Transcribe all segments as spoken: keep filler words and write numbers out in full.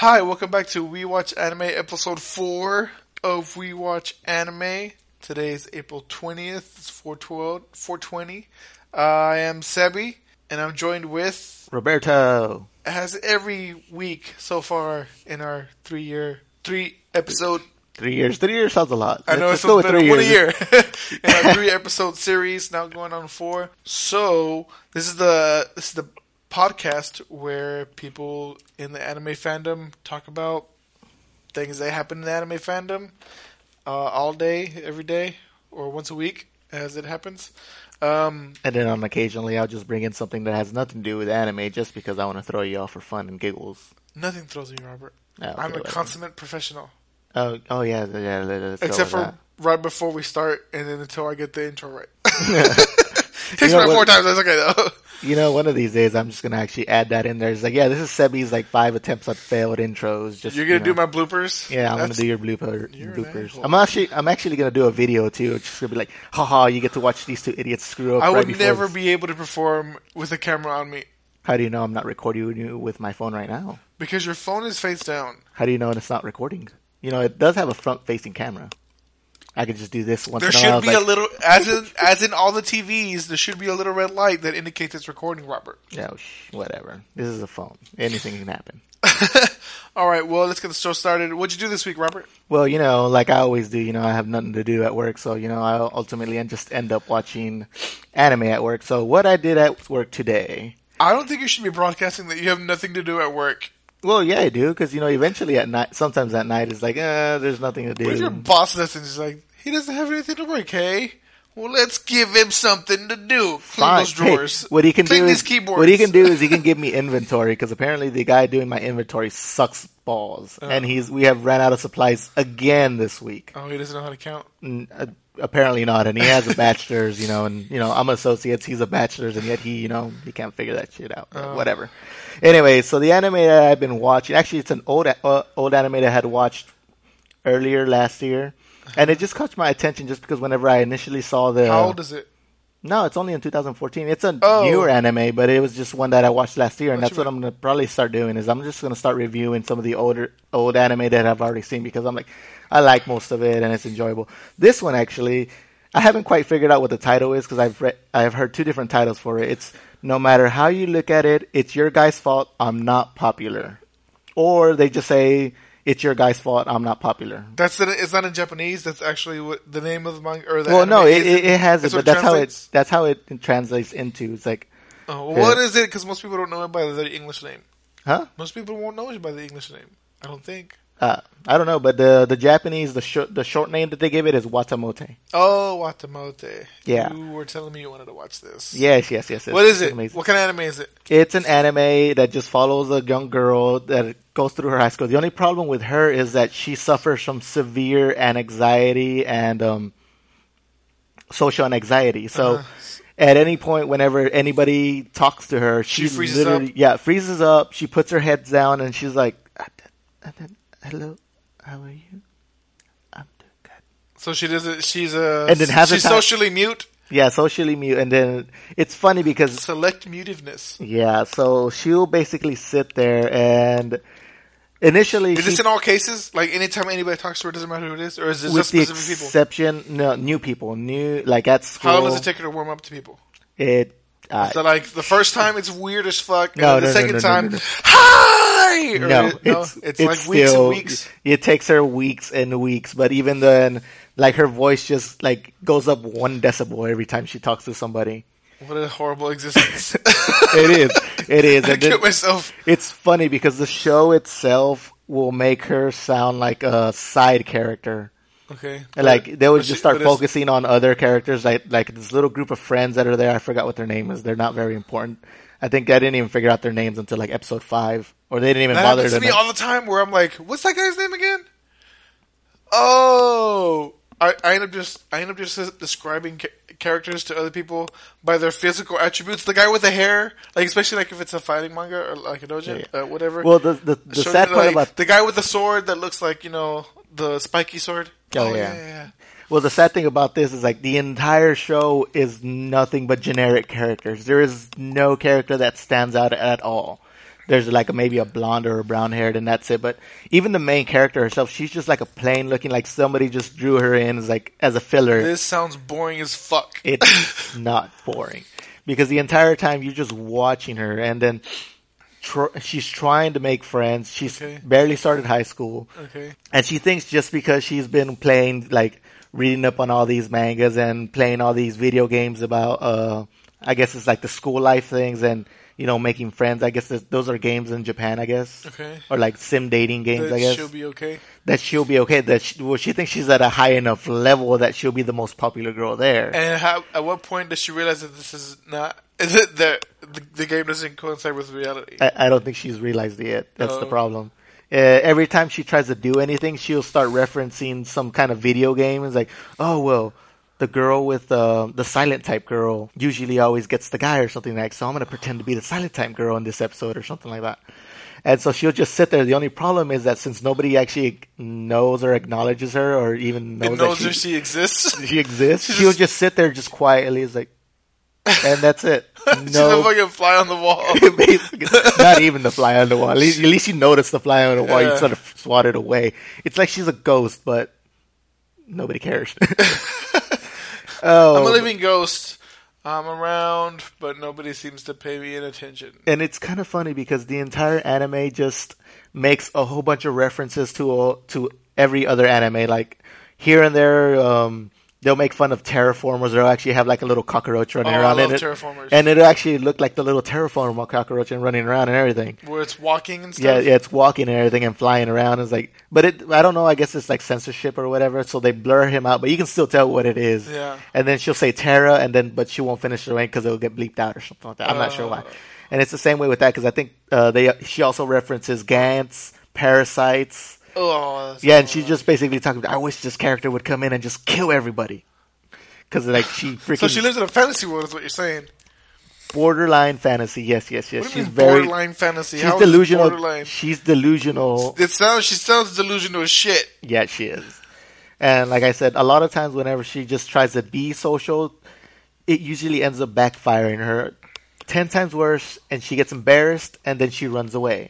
Hi, welcome back to We Watch Anime, episode four of We Watch Anime. Today is April twentieth, it's four twelve, four twenty. Uh, I am Sebi, and I'm joined with... Roberto. As every week so far in our three-year, three-episode... Three years. Three years sounds a lot. I know, Let's it go sounds with better. three One a years. year. In our three-episode series, now going on four. So, this is the this is the podcast where people in the anime fandom talk about things that happen in the anime fandom uh, all day, every day, or once a week, as it happens. Um, and then on occasionally, I'll just bring in something that has nothing to do with anime, just because I want to throw you off for fun and giggles. Nothing throws me, Robert. Oh, okay, I'm a whatever. consummate professional. Oh, oh yeah, yeah. Let's Except go with for right before we start, and then until I get the intro right. that. Takes You know me four what? times. That's okay though. You know, one of these days, I'm just gonna actually add that in there. It's like, yeah, this is Sebi's like five attempts at failed intros. Just You're gonna you know. do my bloopers. Yeah, I'm That's- gonna do your blooper, You're an bloopers. asshole. I'm actually, I'm actually gonna do a video too. It's just gonna be like, haha, you get to watch these two idiots screw up. I right would before never this. be able to perform with a camera on me How do you know I'm not recording you with my phone right now? because your phone is face down. How do you know it's not recording? You know, it does have a front-facing camera. I could just do this once There in a while. should be like, a little, as in as in all the T Vs, there should be a little red light that indicates it's recording, Robert. No, sh- whatever. This is a phone. Anything can happen. All right, well, let's get the show started. What'd you do this week, Robert? Well, you know, like I always do, you know, I have nothing to do at work, so, you know, I ultimately just end up watching anime at work. So what I did at work today... I don't think you should be broadcasting that you have nothing to do at work. Well, yeah, I do, because, you know, eventually at night, sometimes at night, it's like, eh, there's nothing to do. What if your boss listens and is like, he doesn't have anything to work, hey? Well, let's give him something to do. Clean Fine. those drawers. Hey, what he can Clean do these is keyboards. what he can do is he can give me inventory because apparently the guy doing my inventory sucks balls, Oh. and he's we have ran out of supplies again this week. Oh, he doesn't know how to count. N- uh, apparently not, and he has a bachelor's, you know, and you know I'm associates, he's a bachelor's, and yet he, you know, he can't figure that shit out. But Oh. Whatever. Anyway, so the anime that I've been watching, actually, it's an old uh, old anime that I had watched earlier last year. And it just caught my attention just because whenever I initially saw the... How old is it? No, it's only in two thousand fourteen. It's a Oh. newer anime, but it was just one that I watched last year, and What that's you what I'm going to probably start doing, is I'm just going to start reviewing some of the older old anime that I've already seen, because I'm like, I like most of it, and it's enjoyable. This one, actually, I haven't quite figured out what the title is, because I've read, I've heard two different titles for it. It's, no matter how you look at it, it's your guy's fault, I'm not popular. Or they just say... It's your guy's fault. I'm not popular. That's the, it's not in Japanese. That's actually what the name of the manga or the Well, anime no, is. it, it, it has it, That's but what that's how it translates? that's how it translates into. It's like, Oh, well, what is it? Because most people don't know it by the English name. huh? Most people won't know it by the English name. I don't think. Uh, I don't know, but the the Japanese the short the short name that they give it is Watamote. Oh, Watamote. Yeah. You were telling me you wanted to watch this. Yes, yes, yes. yes. What is It's it? amazing. What kind of anime is it? It's an anime that just follows a young girl that goes through her high school. The only problem with her is that she suffers from severe anxiety and um, social anxiety. So. Uh-huh. At any point, whenever anybody talks to her, She she, freezes literally, up? yeah, freezes up. She puts her head down and she's like, "Hello, how are you? I'm doing good." So she does it. She's a. And then has a she's time- socially mute. Yeah, socially mute, and then it's funny because Select mutiveness. yeah, so she'll basically sit there and initially Is she, this in all cases? Like anytime anybody talks to her, doesn't matter who it is, or is this with just the specific people? exception, no, new people, new like at school. How long does it take her to warm up to people? It uh, So like the first time it's weird as fuck, and No, then the no, no, second no, no, time, no, no. hi. Or No, it- it's, it's, it's like weeks still, and weeks. It takes her weeks and weeks, but even then, like her voice just like goes up one decibel every time she talks to somebody. What a horrible existence! It is, it is. I And then killed myself. it's funny because the show itself will make her sound like a side character. Okay, Like they would But just she- start but it's- focusing on other characters, like like this little group of friends that are there. I forgot what their name is. They're not very important. I think I didn't even figure out their names until like episode five, or they didn't even That bother happens to to. me know. all the time. Where I'm like, "What's that guy's name again?" Oh, I, I end up just I end up just describing ca- characters to other people by their physical attributes. The guy with the hair, like especially like if it's a fighting manga or like a doujin, Yeah. uh, whatever. Well, the the, the Show sad you, part like, about the guy with the sword that looks like, you know, the spiky sword. Oh, yeah, yeah. yeah, yeah. Well, the sad thing about this is like the entire show is nothing but generic characters. There is no character that stands out at all. there's like a, maybe a blonde or a brown haired, and that's it. But even the main character herself, she's just like a plain looking, like somebody just drew her in as like as a filler. This sounds boring as fuck. It's not boring because the entire time you're just watching her, and then tr- she's trying to make friends. She's Okay. barely started high school, Okay. and she thinks just because she's been playing like reading up on all these mangas and playing all these video games about, uh, I guess it's like the school life things and, you know, making friends. I guess this- those are games in Japan, I guess. Okay. Or like sim dating games, That I guess. she'll be okay. That she'll be okay. That she, well, she thinks she's at a high enough level that she'll be the most popular girl there. And how, at what point does she realize that this is not, is it that the, the game doesn't coincide with reality? I, I don't think she's realized it yet. That's the Oh. problem. Uh, every time she tries to do anything, she'll start referencing some kind of video game. It's like, oh, well, the girl with uh, the silent type girl usually always gets the guy or something like. So I'm going to pretend to be the silent type girl in this episode or something like that. And so she'll just sit there. The only problem is that since nobody actually knows or acknowledges her or even knows, It knows that that she exists. she exists, She's she'll just- just sit there just quietly. It's like, and that's it. She's a fucking fly on the wall. Basically, not even the fly on the wall. At least, at least you notice the fly on the wall. Yeah. You sort of swat it away. It's like she's a ghost, but nobody cares. oh, I'm a living ghost. I'm around, but nobody seems to pay me any attention. and it's kind of funny because the entire anime just makes a whole bunch of references to all, to every other anime. Like here and there, um, they'll make fun of terraformers. They'll actually have like a little cockroach running Oh, I around love in it, terraformers. and it'll actually look like the little terraformer cockroach and running around and everything. Where it's walking and stuff. Yeah, yeah, it's walking and everything and flying around. It's like, but it, I don't know. I guess it's like censorship or whatever. So they blur him out, but you can still tell what it is. Yeah. And then she'll say Terra, and then but she won't finish the rank because it'll get bleeped out or something like that. I'm not sure why. Uh. And it's the same way with that because I think uh, they she also references Gantz, parasites. Oh, that's Yeah, and she's just basically talking about, I wish this character would come in and just kill everybody. Because like she freaking So she lives in a fantasy world, is what you're saying. borderline fantasy. Yes, yes, yes. What do you She's mean very borderline fantasy? she's How is this delusional. borderline? She's delusional. It sounds. She sounds delusional as shit. Yeah, she is. And like I said, a lot of times whenever she just tries to be social, it usually ends up backfiring her ten times worse, and she gets embarrassed, and then she runs away.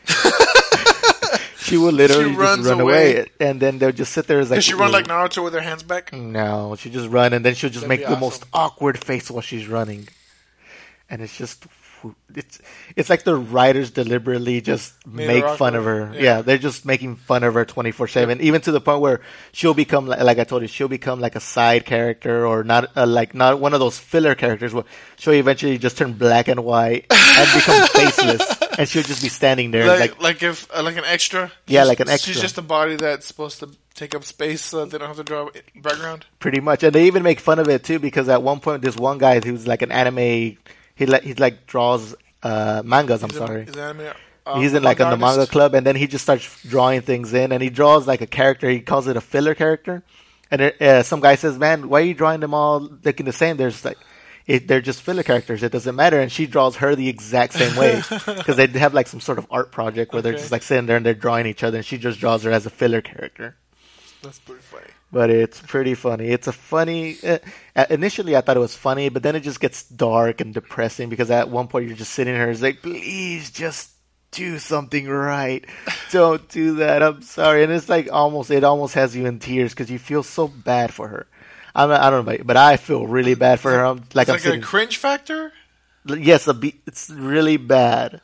She will literally She just runs run away. away. and then they'll just sit there as like. Does she run "Ooh." like Naruto with her hands back? No, she just run, and then she'll just That'd make be the awesome. most awkward face while she's running, and it's just. It's it's like the writers deliberately just Made make her fun of awkward. her. Yeah. Yeah. they're just making fun of her twenty-four seven, even to the point where she'll become like, like I told you, she'll become like a side character or not uh, like not one of those filler characters where she'll eventually just turn black and white and become faceless, and she'll just be standing there Like, like, like if uh, like an extra. Yeah, She's- like an extra. She's just a body that's supposed to take up space, so that they don't have to draw a background. pretty much. And they even make fun of it too because at one point this one guy who's like an anime, he like he like draws uh, mangas. I'm He's sorry. An, he's, an anime, uh, He's in like in the manga artist. club, and then he just starts drawing things in, and he draws like a character. He calls it a filler character, and it, uh, some guy says, "Man, why are you drawing them all looking the same?" There's like, it, they're just filler characters. It doesn't matter. And she draws her the exact same way because they have like some sort of art project where they're Okay. just like sitting there and they're drawing each other, and she just draws her as a filler character. That's pretty funny. But it's pretty funny. It's a funny. Uh, uh, initially, I thought it was funny, but then it just gets dark and depressing because at one point you're just sitting here, it's like, please just do something right. Don't do that. I'm sorry. And it's like almost, it almost has you in tears because you feel so bad for her. I'm, I don't know, but, but I feel really bad for her. I'm like, It's I'm like sitting. a cringe factor. Yes, a be- it's really bad.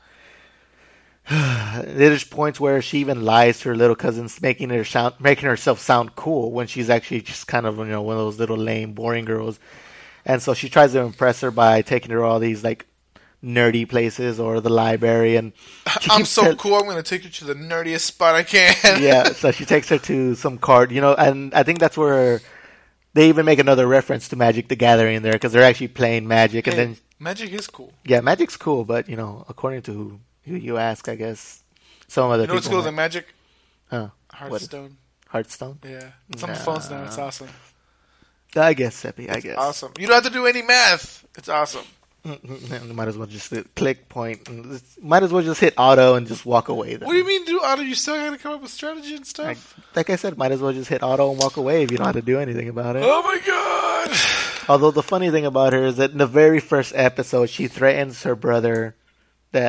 There's points where she even lies to her little cousins, making her sound, making herself sound cool when she's actually just kind of, you know, one of those little lame, boring girls. And so she tries to impress her by taking her to all these like nerdy places or the library. And she I'm keeps so tell- cool. I'm gonna take you to the nerdiest spot I can. yeah, so she takes her to some card, you know, and I think that's where they even make another reference to Magic the Gathering there because they're actually playing Magic. And Hey, then magic is cool. yeah, Magic's cool, but you know, according to who, who you ask, I guess some other You know what's people cool than might- magic? Huh. What? Hearthstone. Hearthstone? Yeah, it's on the Nah. phones now. It's awesome. I guess, Seppi, I It's guess. awesome. You don't have to do any math. It's awesome. Might as well just hit click point. And just- might as well just hit auto and just walk away. Then. What do you mean, do auto? You still gotta come up with strategy and stuff. Like, like I said, might as well just hit auto and walk away if you don't have to do anything about it. Oh my god! Although the funny thing about her is that in the very first episode, she threatens her brother that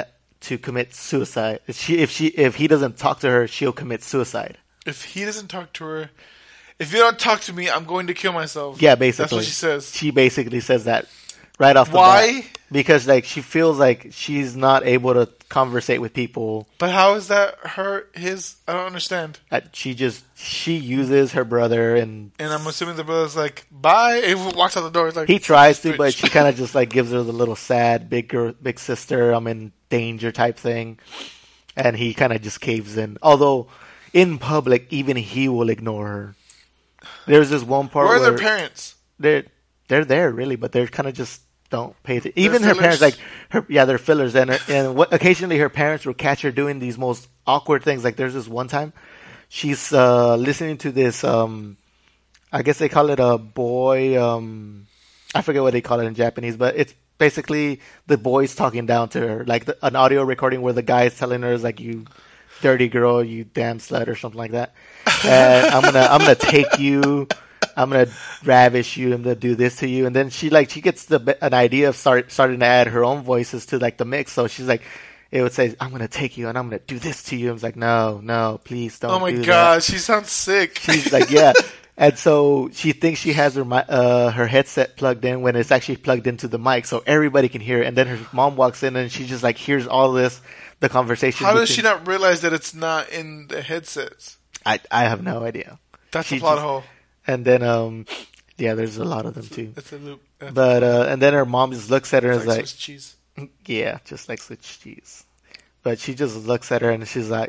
to commit suicide. She if she if he doesn't talk to her, she'll commit suicide. If he doesn't talk to her, if you don't talk to me, I'm going to kill myself. Yeah, basically. That's what she says. She basically says that right off the Why? bat. Because like she feels like she's not able to conversate with people. But how is that her his? I don't understand. Uh, She just she uses her brother, and And I'm assuming the brother's like, bye. And he walks out the door. He's like, he tries to, bitch. but she kind of just like gives her the little sad big girl, big sister, I'm in danger type thing, and he kind of just caves in. Although in public, even he will ignore her. There's this one part Where are where their parents? they're they're there really, but they're kind of just don't pay attention. Even her fillers? parents, like her, yeah, they're fillers, and and what, occasionally her parents will catch her doing these most awkward things. Like there's this one time, she's uh, listening to this. Um, I guess they call it a boy. Um, I forget what they call it in Japanese, but it's basically the boys talking down to her, like the, an audio recording where the guy is telling her, is like, "You dirty girl, you damn slut," or something like that. And I'm gonna, I'm gonna take you. I'm gonna ravish you. I'm gonna do this to you. And then she like she gets the an idea of start starting to add her own voices to like the mix. So she's like, it would say, "I'm gonna take you and I'm gonna do this to you." I was like, "No, no, please don't." Oh my do god, that. she sounds sick. She's like, yeah. And so she thinks she has her mi- uh, her headset plugged in when it's actually plugged into the mic, so everybody can hear it. And then her mom walks in and she just like hears all this, the conversation. How does between- she not realize that it's not in the headsets? I I have no idea. That's She a plot just- hole. And then um, yeah, there's a lot of them too. It's a loop. That's But uh, and then her mom just looks at her and it's is like like, Swiss cheese. yeah, just like Swiss cheese. But she just looks at her and she's like,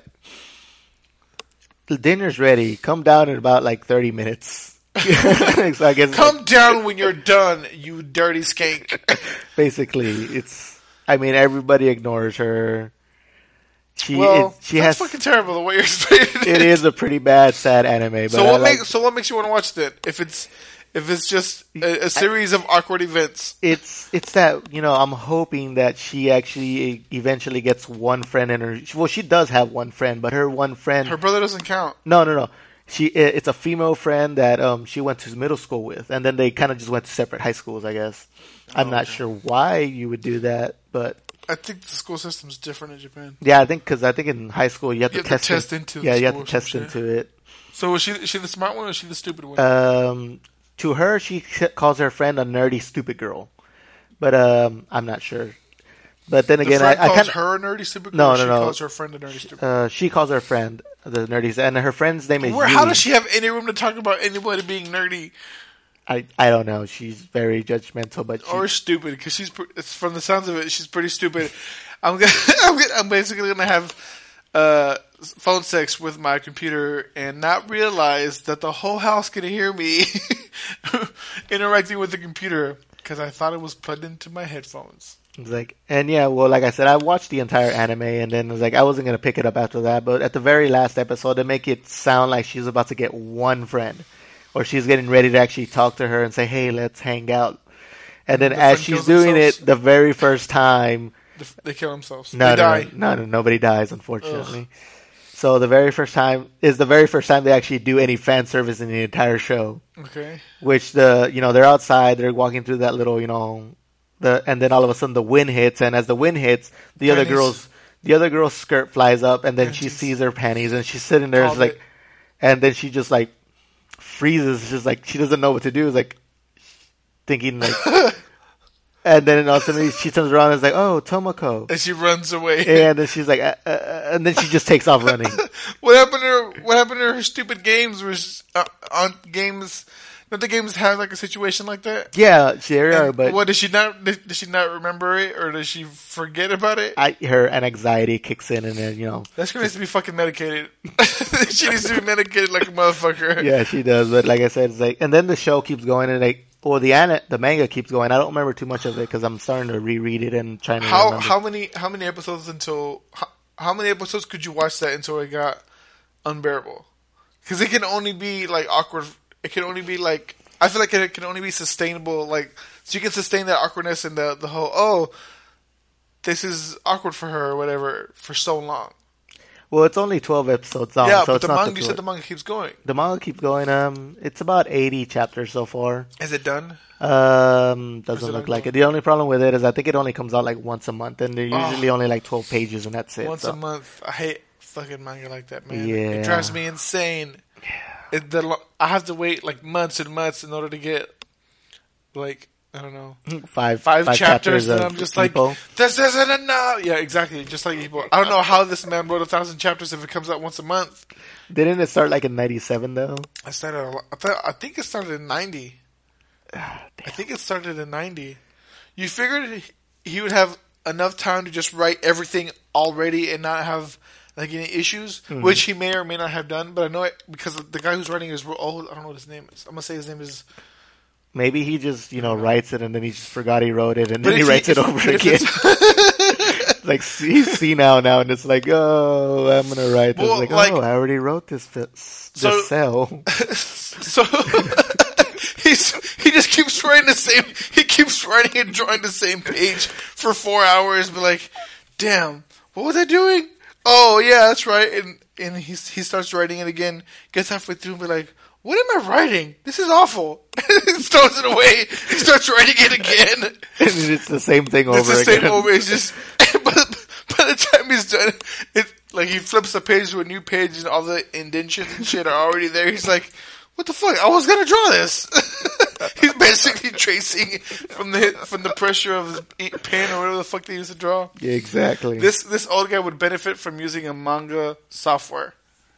"The dinner's ready. Come down in about like thirty minutes." So I guess Come down when you're done, you dirty skank. basically it's. I mean, everybody ignores her. She Well, it, she that's has. fucking terrible the way you're explaining it. It is a pretty bad, sad anime. But So I what like- makes so what makes you want to watch that? If it's if it's just a, a series of awkward events. It's it's that, you know, I'm hoping that she actually eventually gets one friend in her. Well, she does have one friend, but her one friend. Her brother doesn't count. No, no, no. She it- it's a female friend that um she went to middle school with, and then they kind of just went to separate high schools. I guess. I'm Oh, not okay. sure why you would do that, but I think the school system's different in Japan. yeah, I think because I think in high school you have You to have to test test in- into yeah the you have school to or some test shit. into it. So is she is she the smart one or is she the stupid one? Um, to her, she calls her friend a nerdy, stupid girl, but um, I'm not sure. But then the again, I, friend I calls kind her a nerdy stupid girl. No, or no, she no. calls her friend a nerdy stupid. uh, she calls her friend the nerdy, and her friend's name is. Where, how Yui. does she have any room to talk about anybody being nerdy I I don't know. She's very judgmental, but she, or stupid? Because she's pre- it's from the sounds of it, she's pretty stupid. I'm gonna, I'm, gonna, I'm basically gonna have uh, phone sex with my computer and not realize that the whole house can hear me interacting with the computer because I thought it was plugged into my headphones. it's like, and yeah, well, like I said, I watched the entire anime, and then it was like I wasn't gonna pick it up after that. But at the very last episode, they make it sound like she's about to get one friend, or she's getting ready to actually talk to her and say, "Hey, let's hang out." And then The as friend she's kills doing themselves? it, the very first time. The- They kill themselves. No, they no, die. no, no, no, nobody dies, unfortunately. So the very first time is the very first time they actually do any fan service in the entire show. Okay. Which the you know they're outside, they're walking through that little you know the and then all of a sudden the wind hits, and as the wind hits, the other Panties. girl's the other girl's skirt flies up, and then she Panties. sees her panties, and she's sitting there, it's Called like, it. and then she just like freezes, it's just like she doesn't know what to do, it's like thinking like. And then all of a sudden she turns around and is like, "Oh, Tomoko," And she runs away. and then she's like, uh, uh, uh, and then she just takes off running. What happened to her? What happened to her stupid games? Was uh, on games? Don't the games have like a situation like that? Yeah, there are, And but what does she not? Does she not remember it, or does she forget about it? I, her an anxiety kicks in, and then you know, That's gonna need to be fucking medicated. She needs to be medicated like a motherfucker. yeah, she does. But like I said, it's like, and then the show keeps going, and like, well, the an- the manga keeps going. I don't remember too much of it because I'm starting to reread it and trying to How remember. how many how many episodes until how, how many episodes could you watch that until it got unbearable? Because it can only be like awkward. It can only be like I feel like it can only be sustainable. Like so you can sustain that awkwardness and the the whole oh this is awkward for her or whatever for so long. Well, it's only twelve episodes long. Yeah, so but it's the not manga, the you said the manga keeps going. The manga keeps going. Um, it's about eighty chapters so far. Is it done? Um, doesn't it look ongoing? like it. The only problem with it is I think it only comes out like once a month, and they're Oh. usually only like twelve pages, and that's it. Once so. a month. I hate fucking manga like that, man. Yeah. It drives me insane. It, the, lo- I have to wait like months and months in order to get like I don't know Five, five, five chapters, and of I'm just Ippo. like, this isn't enough. Yeah, exactly. Just like people. I don't know how this man wrote a thousand chapters if it comes out once a month. Didn't it start like in ninety-seven though? I started. a lo- I, thought, I think it started in ninety. I think it started in ninety. You figured he would have enough time to just write everything already and not have like any issues, Mm-hmm. which he may or may not have done. But I know it because the guy who's writing is real old. I don't know what his name is. I'm gonna say his name is. Maybe he just, you know, writes it and then he just forgot he wrote it and But then he if writes he- it if- over but if again. it's- Like he's senile now and it's like, oh, I'm gonna write this. Well, like, like- oh, I already wrote this fi- this So- cell. So he's he just keeps writing the same. He keeps writing and drawing the same page for four hours. But like, damn, what was I doing? Oh yeah, that's right. And and he he starts writing it again. Gets halfway through and be like, what am I writing? This is awful. He throws it away. He starts writing it again. And it's the same thing over It's the same again. over. It's just, but by the time he's done, it like he flips the page to a new page and all the indentions and shit are already there. He's like, "What the fuck? I was gonna draw this." He's basically tracing from the from the pressure of his ink pen or whatever the fuck they used to draw. Yeah, exactly. This this old guy would benefit from using a manga software.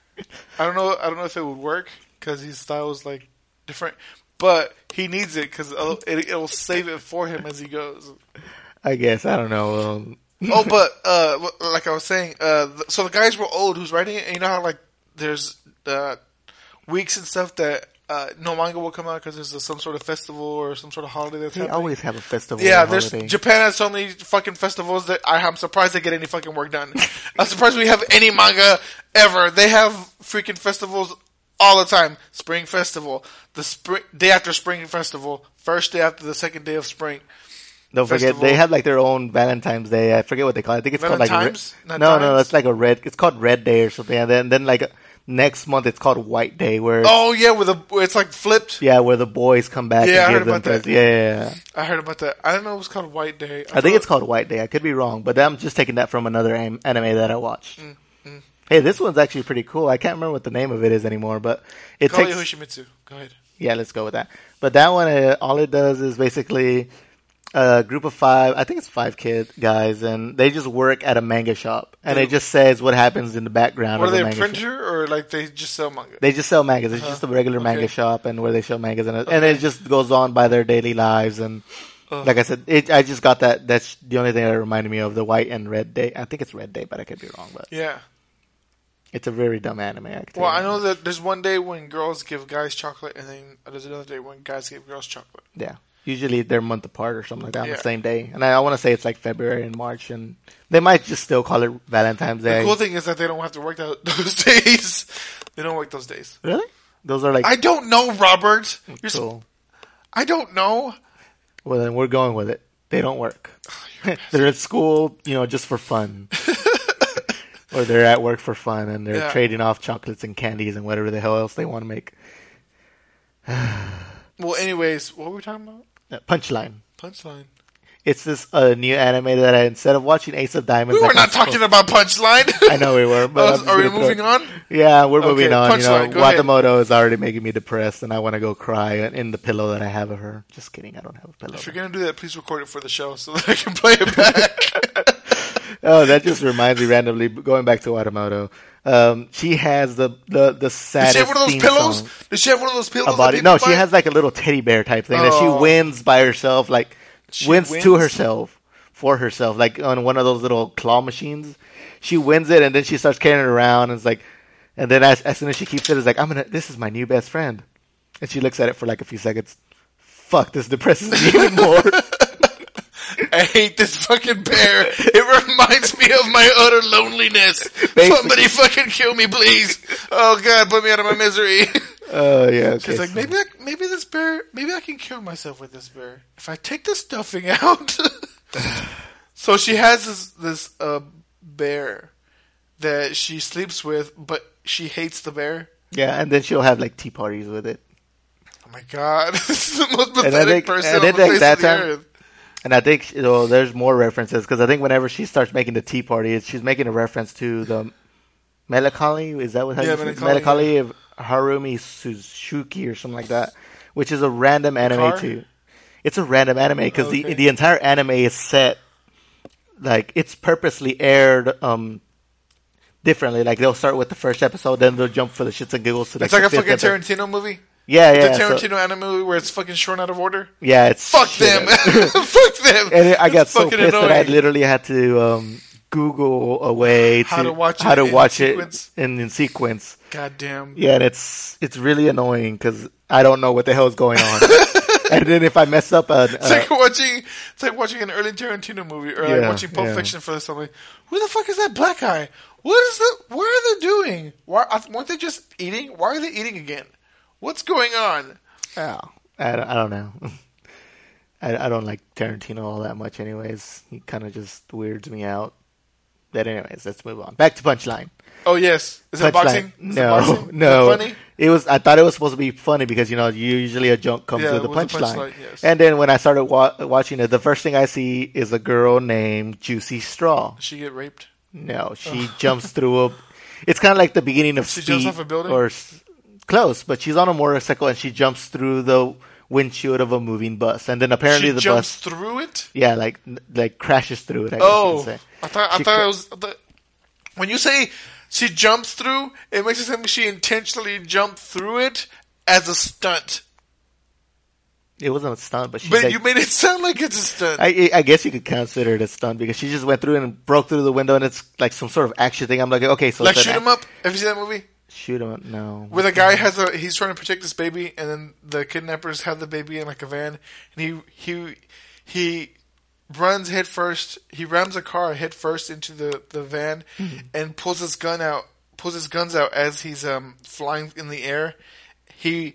I don't know. I don't know if it would work because his style is like different, but he needs it because it, it will save it for him as he goes. I guess I don't know. Um, Oh, but uh, like I was saying, uh, th- so the guys were old who's writing it, and you know how like there's uh, weeks and stuff that uh, no manga will come out because there's a, some sort of festival or some sort of holiday that's they happening. always have a festival. Yeah, or there's holiday. Japan has so many fucking festivals that I, I'm surprised they get any fucking work done. I'm surprised we have any manga ever. They have freaking festivals all the time. Spring festival, the spring day after spring festival, first day after the second day of spring. Don't forget, festival. they have like their own Valentine's Day. I forget what they call it. I think it's called like Valentine's? Red- Not no, no, Times? it's like a red. It's called Red Day or something. And then, then like next month, it's called White Day, where Oh yeah, with a where it's like flipped. yeah, where the boys come back. Yeah, I and heard give them about that. presents. Yeah, yeah, yeah. I heard about that. I don't know it was called White Day. I think it's called White Day. I could be wrong, but I'm just taking that from another am- anime that I watched. Mm, mm. Hey, this one's actually pretty cool. I can't remember what the name of it is anymore, but it Call takes. Yoshimitsu. Go ahead. Yeah, let's go with that. But that one, uh, all it does is basically a group of five, I think it's five kid guys, and they just work at a manga shop. And it just says what happens in the background What of are the they, a manga shop. printer or like they just sell manga? They just sell mangas. It's just a regular Uh-huh. okay. manga shop and where they show mangas. And, it, and Okay. it just goes on by their daily lives. And Ugh. like I said, it, I just got that. That's the only thing that reminded me of the White and Red Day. I think it's Red Day, but I could be wrong. But Yeah. it's a very dumb anime. I can tell Well, you I that. know that there's one day when girls give guys chocolate, and then there's another day when guys give girls chocolate. Yeah. Usually they're a month apart or something like that on Yeah. the same day. And I, I want to say it's like February and March. And they might just still call it Valentine's Day. The cool thing is that they don't have to work that, those days. They don't work those days. Really? Those are like I don't know, Robert. You're s- cool. I don't know. Well, then we're going with it. They don't work. They're at school, you know, just for fun. Or they're at work for fun and they're Yeah. trading off chocolates and candies and whatever the hell else they want to make. Well, anyways, what were we talking about? Uh, Punchline. Punchline. It's this uh, new anime that I, instead of watching Ace of Diamonds, We I were not can- talking about Punchline. I know we were, but Oh, I'm just are we gonna throw- moving on? Yeah, we're moving Okay, on. You know, Punchline, go ahead. Watamoto is already making me depressed, and I want to go cry in the pillow that I have of her. Just kidding, I don't have a pillow. If you're gonna do that, please record it for the show so that I can play it back. Oh, that just reminds me randomly. Going back to Watamoto, um, she has the the the Does saddest she have one of those theme pillows? song. Does she have one of those pillows? A body? that No, people she buy? has like a little teddy bear type thing that she Oh. wins by herself, like She wins, to wins? herself for herself, like on one of those little claw machines. She wins it, and then she starts carrying it around, and it's like, and then as, as soon as she keeps it, it's like, I'm gonna. This is my new best friend, and she looks at it for like a few seconds. Fuck, this depresses me even more. I hate this fucking bear. It reminds me of my utter loneliness. Basically. Somebody fucking kill me, please. Oh god, put me out of my misery. Oh yeah, okay. She's like, maybe, I, maybe this bear, maybe I can cure myself with this bear if I take the stuffing out. So she has this this uh, bear, that she sleeps with, but she hates the bear. Yeah, and then she'll have like tea parties with it. Oh my god, this is the most And I pathetic think- person and on I the think face that of the time- earth. And I think you know, there's more references because I think whenever she starts making the tea party, it's, she's making a reference to the Melancholy. Is that what how Yeah, you say it? Melancholy, Melancholy of Harumi Suzuki or something like that, which is a random anime car? too. It's a random anime because Okay. the the entire anime is set like it's purposely aired um differently. Like they'll start with the first episode, then they'll jump for the shits and giggles to like It's like the a fifth fucking episode. Tarantino movie. Yeah, yeah. the so- Tarantino anime movie where it's fucking shown out of order. yeah, it's Fuck shit. them. Fuck them. And I got It's so fucking pissed that I annoying. literally had to um, Google a way to How to watch how it to in watch it sequence. in, in sequence. God damn. Yeah, and it's it's really annoying because I don't know what the hell is going on. And then if I mess up, a, It's like watching, it's like watching an early Tarantino movie, or like Yeah, watching Pulp yeah. Fiction for something. Who the fuck is that black guy? What is that? What are they doing? Why I- weren't they just eating? Why are they eating again? What's going on? oh, I, don't- I don't know. I, I don't like Tarantino all that much, anyways. He kind of just weirds me out. But anyways, let's move on. Back to Punchline. Oh yes, is it Punchline. boxing? Is it No, boxing? Is no. it funny? It was. I thought it was supposed to be funny because you know usually a joke comes Yeah, with a with the punchline. punchline, yes. And then when I started wa- watching it, the first thing I see is a girl named Juicy Straw. Did she get raped? No, she jumps through a. It's kind of like the beginning of She Speed, jumps off a building? or s- close, but she's on a motorcycle and she jumps through the windshield of a moving bus, and then apparently She the jumps bus, through it. yeah, like like crashes through it. I guess you Oh, could say. I thought I She thought cra- it was. I thought, when you say she jumps through, it makes it seem like she intentionally jumped through it as a stunt. It wasn't a stunt, but she. But like- you made it sound like it's a stunt. I, I guess you could consider it a stunt because she just went through and broke through the window, and it's like some sort of action thing. I'm like, okay, so like it's an shoot ac- him up. Have you seen that movie? Shoot him up. No. Where the guy has a he's trying to protect this baby, and then the kidnappers have the baby in like a van, and he he he runs head first. He rams a car head first into the the van, and pulls his gun out. Pulls his guns out as he's um flying in the air. He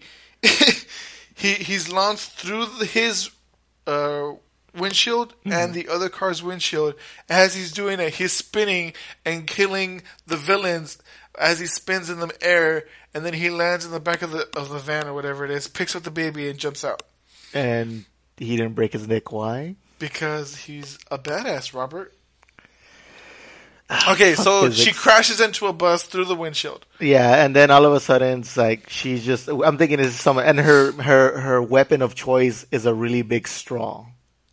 he he's launched through the, his uh windshield and the other car's windshield. As he's doing it, he's spinning and killing the villains as he spins in the air, and then he lands in the back of the of the van or whatever it is, picks up the baby and jumps out. And he didn't break his neck. Why? Because he's a badass, Robert. Okay, so physics. she crashes into a bus through the windshield. Yeah, and then all of a sudden it's like she's just. I'm thinking this is someone, and her her her weapon of choice is a really big straw.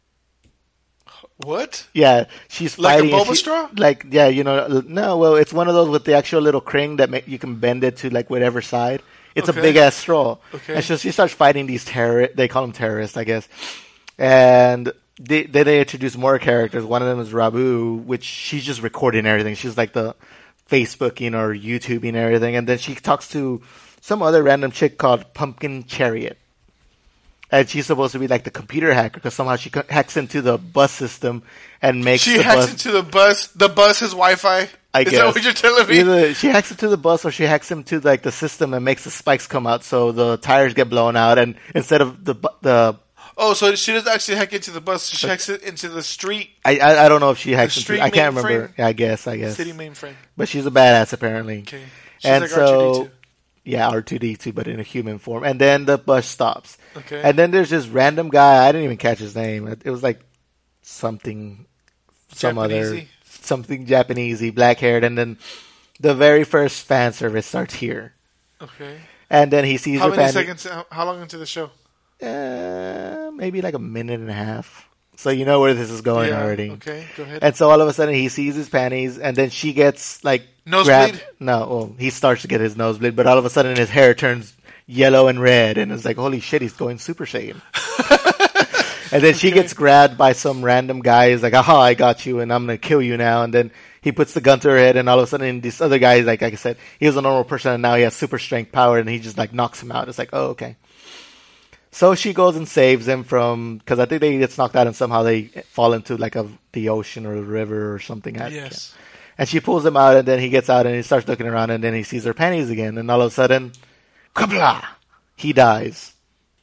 What? Yeah, she's Like a fighting. and boba she- straw? Like yeah, you know, no. Well, it's one of those with the actual little cring that make, you can bend it to like whatever side. It's Okay. a big ass straw. Okay. And so she starts fighting these terror. They call them terrorists, I guess. And they, then they introduce more characters. One of them is Rabu, which she's just recording everything. She's like the Facebooking or YouTubing everything. And then she talks to some other random chick called Pumpkin Chariot. And she's supposed to be like the computer hacker because somehow she co- hacks into the bus system and makes She the hacks bus. into the bus. The bus has Wi-Fi. I is guess. that what you're telling me? Either she hacks into the bus or she hacks into like the system and makes the spikes come out, so the tires get blown out. And instead of the bu- the, Oh, so she doesn't actually hack into the bus. She hacks it into the street I I, I don't know if she hacks into. street I can't mainframe? remember. Yeah, I guess I guess. city mainframe. But she's a badass apparently. Okay. She's And like R two D so two. yeah, R two D two, but in a human form. And then the bus stops. Okay. And then there's this random guy. I didn't even catch his name. It it was like something, some other Japanesey? something Japanesey, black haired. And then the very first fan service starts here. Okay. And then he sees How her many panty- seconds? How, how long into the show? Uh, maybe like a minute and a half. So you know where this is going Yeah, already. Okay, go ahead. And so all of a sudden he sees his panties, and then she gets like Nosebleed? grabbed- No, well, he starts to get his nosebleed, but all of a sudden his hair turns yellow and red, and it's like, holy shit, he's going Super Saiyan. And then she Okay. gets grabbed by some random guy. He's like, aha, I got you, and I'm going to kill you now. And then he puts the gun to her head, and all of a sudden this other guy is like, like I said, he was a normal person, and now he has super strength power, and he just like knocks him out. It's like, oh, okay. So she goes and saves him from, because I think they gets knocked out, and somehow they fall into like a the ocean or a river or something. I Yes. can't- And she pulls him out, and then he gets out, and he starts looking around, and then he sees her panties again, and all of a sudden, kabla! He dies.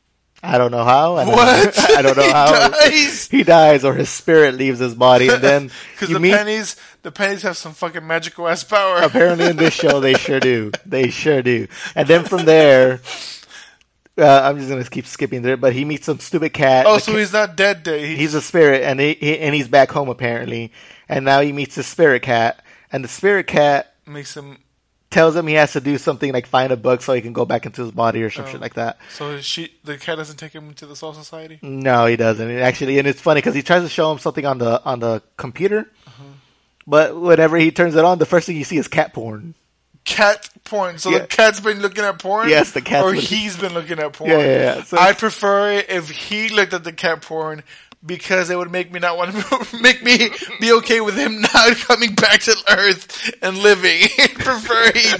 I don't know how. And What? I, I don't know He how. dies? He dies or his spirit leaves his body. And then Because you the meet... pennies, the pennies have some fucking magical ass power. Apparently in this show, they sure do. They sure do. And then from there... Uh, I'm just gonna keep skipping there, but he meets some stupid cat. Oh, The so ca- he's not dead. Day. He, he's a spirit, and he, he and he's back home apparently. And now he meets the spirit cat, and the spirit cat makes him. tells him he has to do something like find a bug so he can go back into his body or some Oh. shit like that. So she, the cat doesn't take him into the Soul Society. No, he doesn't. And actually, and it's funny because he tries to show him something on the on the computer, Uh-huh. but whenever he turns it on, the first thing you see is cat porn. Cat porn. So Yeah. the cat's been looking at porn. Yes, the cat's Or been- he's been looking at porn. Yeah, yeah, yeah. So- I'd prefer it if he looked at the cat porn because it would make me not want to make me be okay with him not coming back to Earth and living. I'd prefer he's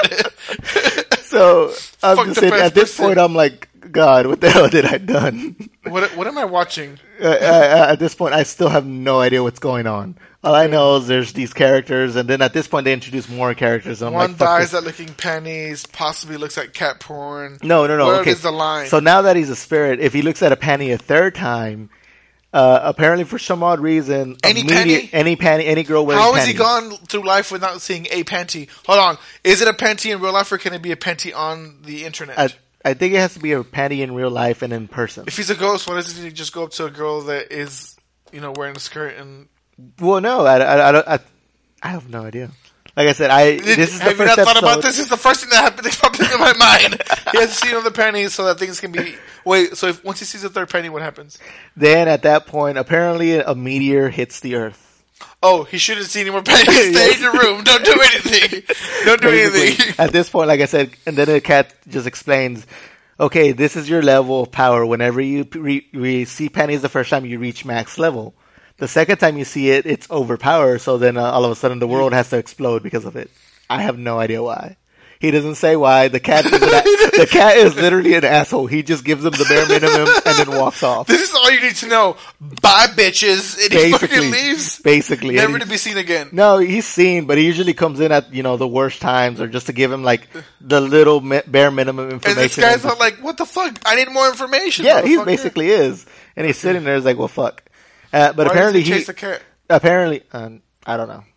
dead. So I'm Fuck just the saying, best at this person. point, I'm like, God, what the hell did I done? What what am I watching? uh, uh, at this point, I still have no idea what's going on. All I know is there's these characters, and then at this point, they introduce more characters. And I'm One like, fuck dies this. at licking pennies, possibly looks at cat porn. No, no, no. Where okay. is the line? So now that he's a spirit, if he looks at a panty a third time, uh, apparently for some odd reason, Any immediate- panty? any panty, any girl wearing How has he panties. gone through life without seeing a panty? Hold on. Is it a panty in real life or can it be a panty on the internet? I, I think it has to be a panty in real life and in person. If he's a ghost, why doesn't he just go up to a girl that is, you know, wearing a skirt and... Well, no, I, I, I, don't- I, I have no idea. Like I said, I this is the Have you first not thought episode. about this? This is the first thing that happened that popped into my mind. He has to see another panties so that things can be... Wait, so if once he sees a third panty, what happens? Then at that point, apparently a meteor hits the Earth. Oh, he shouldn't see any more panties. Stay in your room. Don't do anything. Don't do Basically, anything. at this point, like I said, and then the cat just explains, okay, this is your level of power. Whenever you re- re- see panties the first time, you reach max level. The second time you see it, it's overpowered, so then uh, all of a sudden the world has to explode because of it. I have no idea why. He doesn't say why. The cat is an a- the cat is literally an asshole. He just gives them the bare minimum and then walks off. This is all you need to know. Bye, bitches. And he Basically, fucking leaves. basically, Never And to he- be seen again. No, he's seen, but he usually comes in at, you know, the worst times or just to give him like the little mi- bare minimum And information. this guy's not like, what the fuck? I need more information. yeah, he motherfucker." basically is, and he's sitting there, is like, well, fuck. Uh, but Why apparently does he he, chase the cat? apparently, um, I don't know.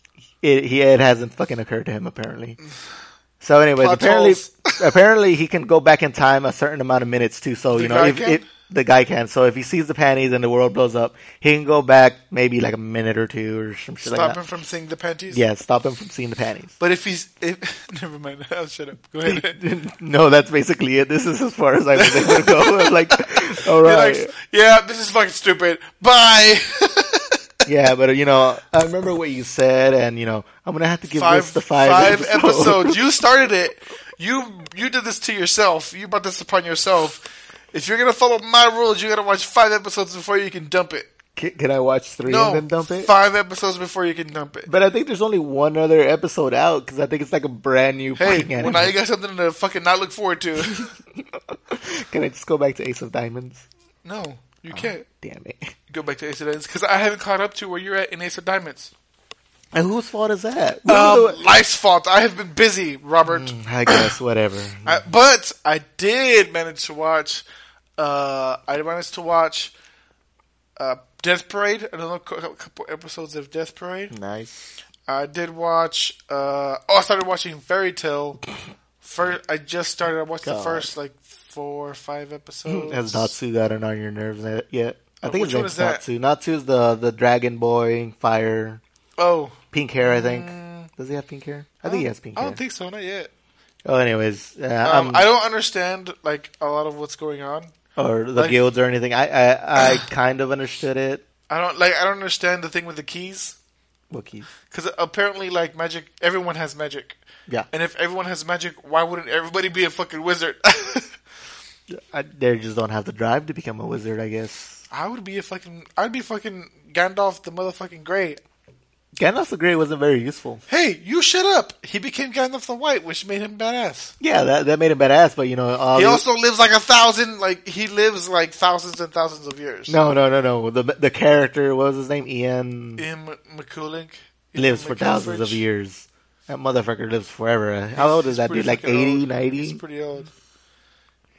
It he it hasn't fucking occurred to him apparently. So, anyways, Plot apparently, holes. apparently he can go back in time a certain amount of minutes too. So The you know, guy if, can? if the guy can, so if he sees the panties and the world blows up, he can go back maybe like a minute or two or some shit Stop like him that. from seeing the panties? Yeah, stop him from seeing the panties. But if he's... If, never mind. I'll shut up. Go ahead. No, that's basically it. This is as far as I was able to go. I'm like, all You're right. like, yeah, this is fucking stupid. Bye. Yeah, but you know, I remember what you said, and you know, I'm gonna have to give five, this the five, five episodes. episodes. You started it. You you did this to yourself. You brought this upon yourself. If you're gonna follow my rules, you gotta watch five episodes before you can dump it. Can, can I watch three No, and then dump it? five episodes before you can dump it. But I think there's only one other episode out because I think it's like a brand new. Hey, fucking well anime. now you got something to fucking not look forward to. Can I just go back to Ace of Diamonds? No, you can't. Damn it! Go back to Ace of Diamonds because I haven't caught up to where you're at in Ace of Diamonds. And whose fault is that? Who's Um, the- life's fault. I have been busy, Robert. I guess whatever. I, but I did manage to watch. Uh, I managed to watch uh, Death Parade. Another cou- couple episodes of Death Parade. Nice. I did watch. Uh, oh, I started watching Fairy Tale. First, I just started. I watched the God. first like four or five episodes. Has Natsu gotten on your nerves yet? I Uh, think which his one name's is that? Natsu. Natsu's the the dragon boy, fire, Oh, pink hair. I think. Does he have pink hair? I think he has pink I hair. don't think so. Not yet. Oh, anyways, uh, Um, um, I don't understand like a lot of what's going on. or the like- guilds or anything. I, I I kind of understood it. I don't like. I don't understand the thing with the keys. What keys? Because apparently, like magic, everyone has magic. Yeah, And if everyone has magic, why wouldn't everybody be a fucking wizard? I, they just don't have the drive to become a wizard, I guess. I would be a fucking. I'd be fucking Gandalf the motherfucking Grey. Gandalf the Grey wasn't very useful. Hey, you shut up! He became Gandalf the White, which made him badass. Yeah, that that made him badass, but you know, all He the- also lives like a thousand. Like he lives like thousands and thousands of years. no, no, no, no. The the character, what was his name? Ian Ian M- McCulloch lives Ian for thousands of McElfridge. years. That motherfucker lives forever. How old is He's that pretty dude? Like fucking eighty, old. ninety? He's pretty old.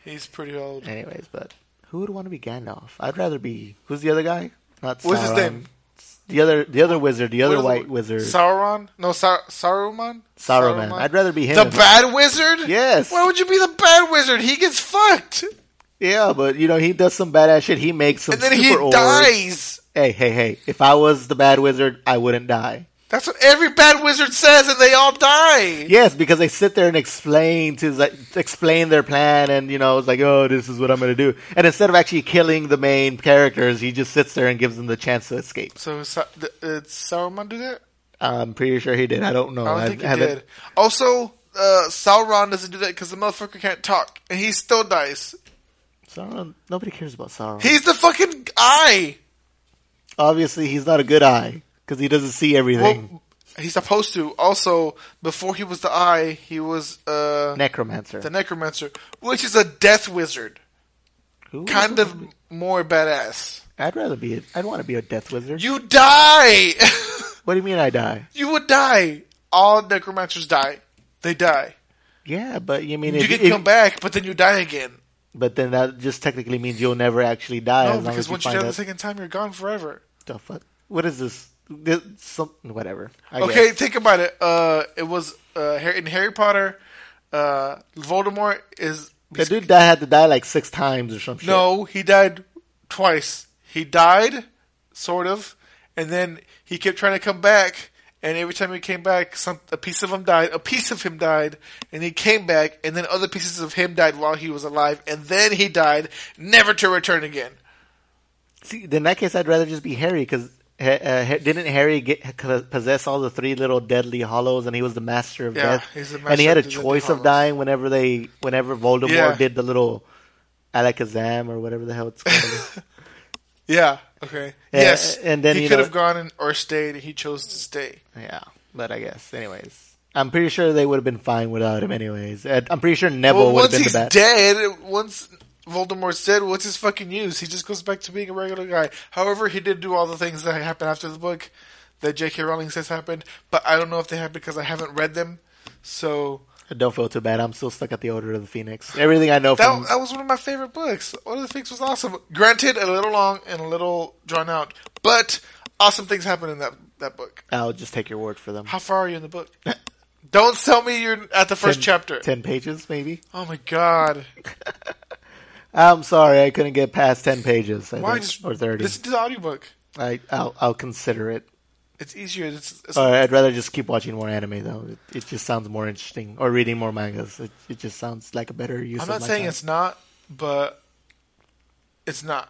He's pretty old. Anyways, but who would want to be Gandalf? I'd rather be who's the other guy? Not Sauron. What's his name? The other, the other wizard, the other What is white it? wizard. Sauron? No, Sar- Saruman? Saruman. I'd rather be him. The bad wizard? Yes. Why would you be the bad wizard? He gets fucked. Yeah, but you know he does some badass shit. He makes some And then super he orbs. dies. Hey, hey, hey! If I was the bad wizard, I wouldn't die. That's what every bad wizard says, and they all die. Yes, because they sit there and explain to like, explain their plan, and you know it's like, oh, this is what I'm going to do. And instead of actually killing the main characters, he just sits there and gives them the chance to escape. So Sa- th- did Saruman do that? I'm pretty sure he did. I don't know. I don't I think he haven't- did. Also, uh, Sauron doesn't do that because the motherfucker can't talk, and he still dies. Sauron. Nobody cares about Sauron. He's the fucking eye. Obviously, he's not a good eye because he doesn't see everything. Well, he's supposed to. Also, before he was the eye, he was uh, Necromancer. the necromancer, which is a death wizard. Who Kind of more badass. I'd rather be. A, I'd want to be a death wizard. You die. What do you mean I die? You would die. All necromancers die. They die. Yeah, but you mean You if, can if- come back, but then you die again. But then that just technically means you'll never actually die. No, as long because as you once you find die the out second time, you're gone forever. the fuck. What is this? this some, whatever. I Okay, guess. think about it. Uh, it was uh, Harry- in Harry Potter. Uh, Voldemort is The dude that had to die like six times or some shit. no, he died twice. He died, sort of, and then he kept trying to come back. And every time he came back, some a piece of him died. A piece of him died, and he came back, and then other pieces of him died while he was alive, and then he died, never to return again. See, in that case, I'd rather just be Harry because uh, didn't Harry get possess all the three little deadly hollows, and he was the master of Yeah, death, he's the and he master had a of the deadly choice of hollows. dying whenever they, whenever Voldemort Yeah. did the little Alakazam or whatever the hell it's called. Yeah. Okay. Yeah, Yes. and then, he you could know- have gone in, or stayed. He chose to stay. Yeah, but I guess, anyways, I'm pretty sure they would have been fine without him, anyways. Uh, I'm pretty sure Neville Well, would have once been he's the bad. dead, once Voldemort's dead, what's his fucking use? He just goes back to being a regular guy. However, he did do all the things that happened after the book that J K. Rowling says happened, but I don't know if they happened because I haven't read them. So Don't feel too bad. I'm still stuck at the Order of the Phoenix. Everything I know that from that was one of my favorite books. Order of the Phoenix was awesome. Granted, a little long and a little drawn out, but awesome things happen in that that book. I'll just take your word for them. How far are you in the book? Don't tell me you're at the first ten, chapter. Ten pages, maybe. Oh my god! I'm sorry, I couldn't get past ten pages. I Why think, just or thirty? listen to the audiobook? I, I'll, I'll consider it. It's easier. It's, it's Or I'd rather just keep watching more anime, though. It, it just sounds more interesting. Or reading more mangas. It, it just sounds like a better use I'm of not my saying time. it's not, but it's not.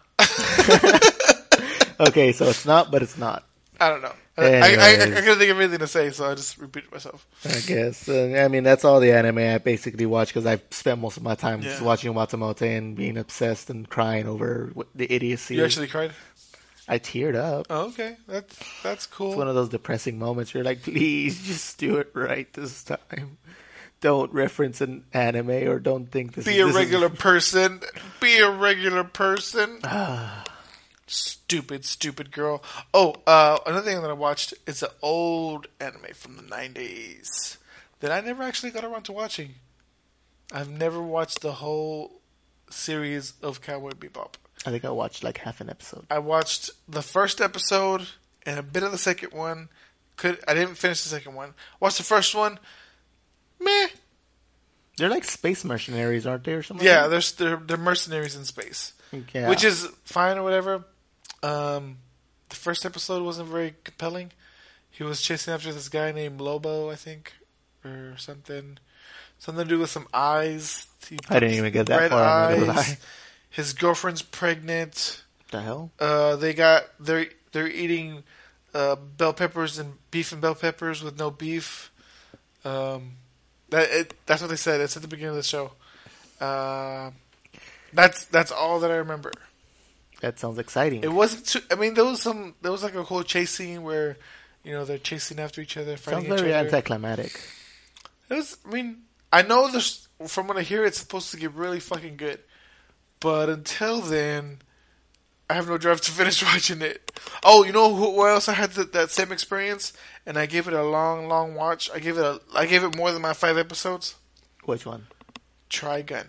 Okay, so it's not, but it's not. I don't know. I, I, I, I Anyways. couldn't think of anything to say, so I just repeated myself. I guess. Uh, I mean, that's all the anime I basically watch because I've spent most of my time just Yeah. watching Watamote and being obsessed and crying over what, the idiocy. You actually cried? I teared up. Oh, okay. That's that's It's one cool. of those depressing moments. You're like, please, just do it right this time. Don't reference an anime or don't think this Be is a this is- regular person. Be a regular person. Stupid, stupid girl. Oh, uh, another thing that I watched is an old anime from the nineties that I never actually got around to watching. I've never watched the whole series of Cowboy Bebop. I think I watched like half an episode. I watched the first episode and a bit of the second one. Could I didn't finish the second one. Watched the first one. Meh. They're like space mercenaries, aren't they, or something? Yeah, like there's they're, they're mercenaries in space, that? Yeah. which is fine or whatever. Um, the first episode wasn't very compelling. He was chasing after this guy named Lobo, I think, or something. Something to do with some eyes. He I didn't even get that red far. I'm not gonna eyes. lie. His girlfriend's pregnant. The hell? Uh, they got they're they're eating uh, bell peppers and beef and bell peppers with no beef. Um, that it, that's what they said. It's at the beginning of the show. Uh, that's that's all that I remember. That sounds exciting. It wasn't. Too, I mean, there was some. There was like a whole chase scene where, you know, they're chasing after each other, Sounds fighting each very other. anticlimactic. It was. I mean, I know this from what I hear. It's supposed to get really fucking good, but until then, I have no drive to finish watching it. Oh, you know who, where else I had that, that same experience, and I gave it a long, long watch. I gave it a. I gave it more than my five episodes. Which one? Trigun.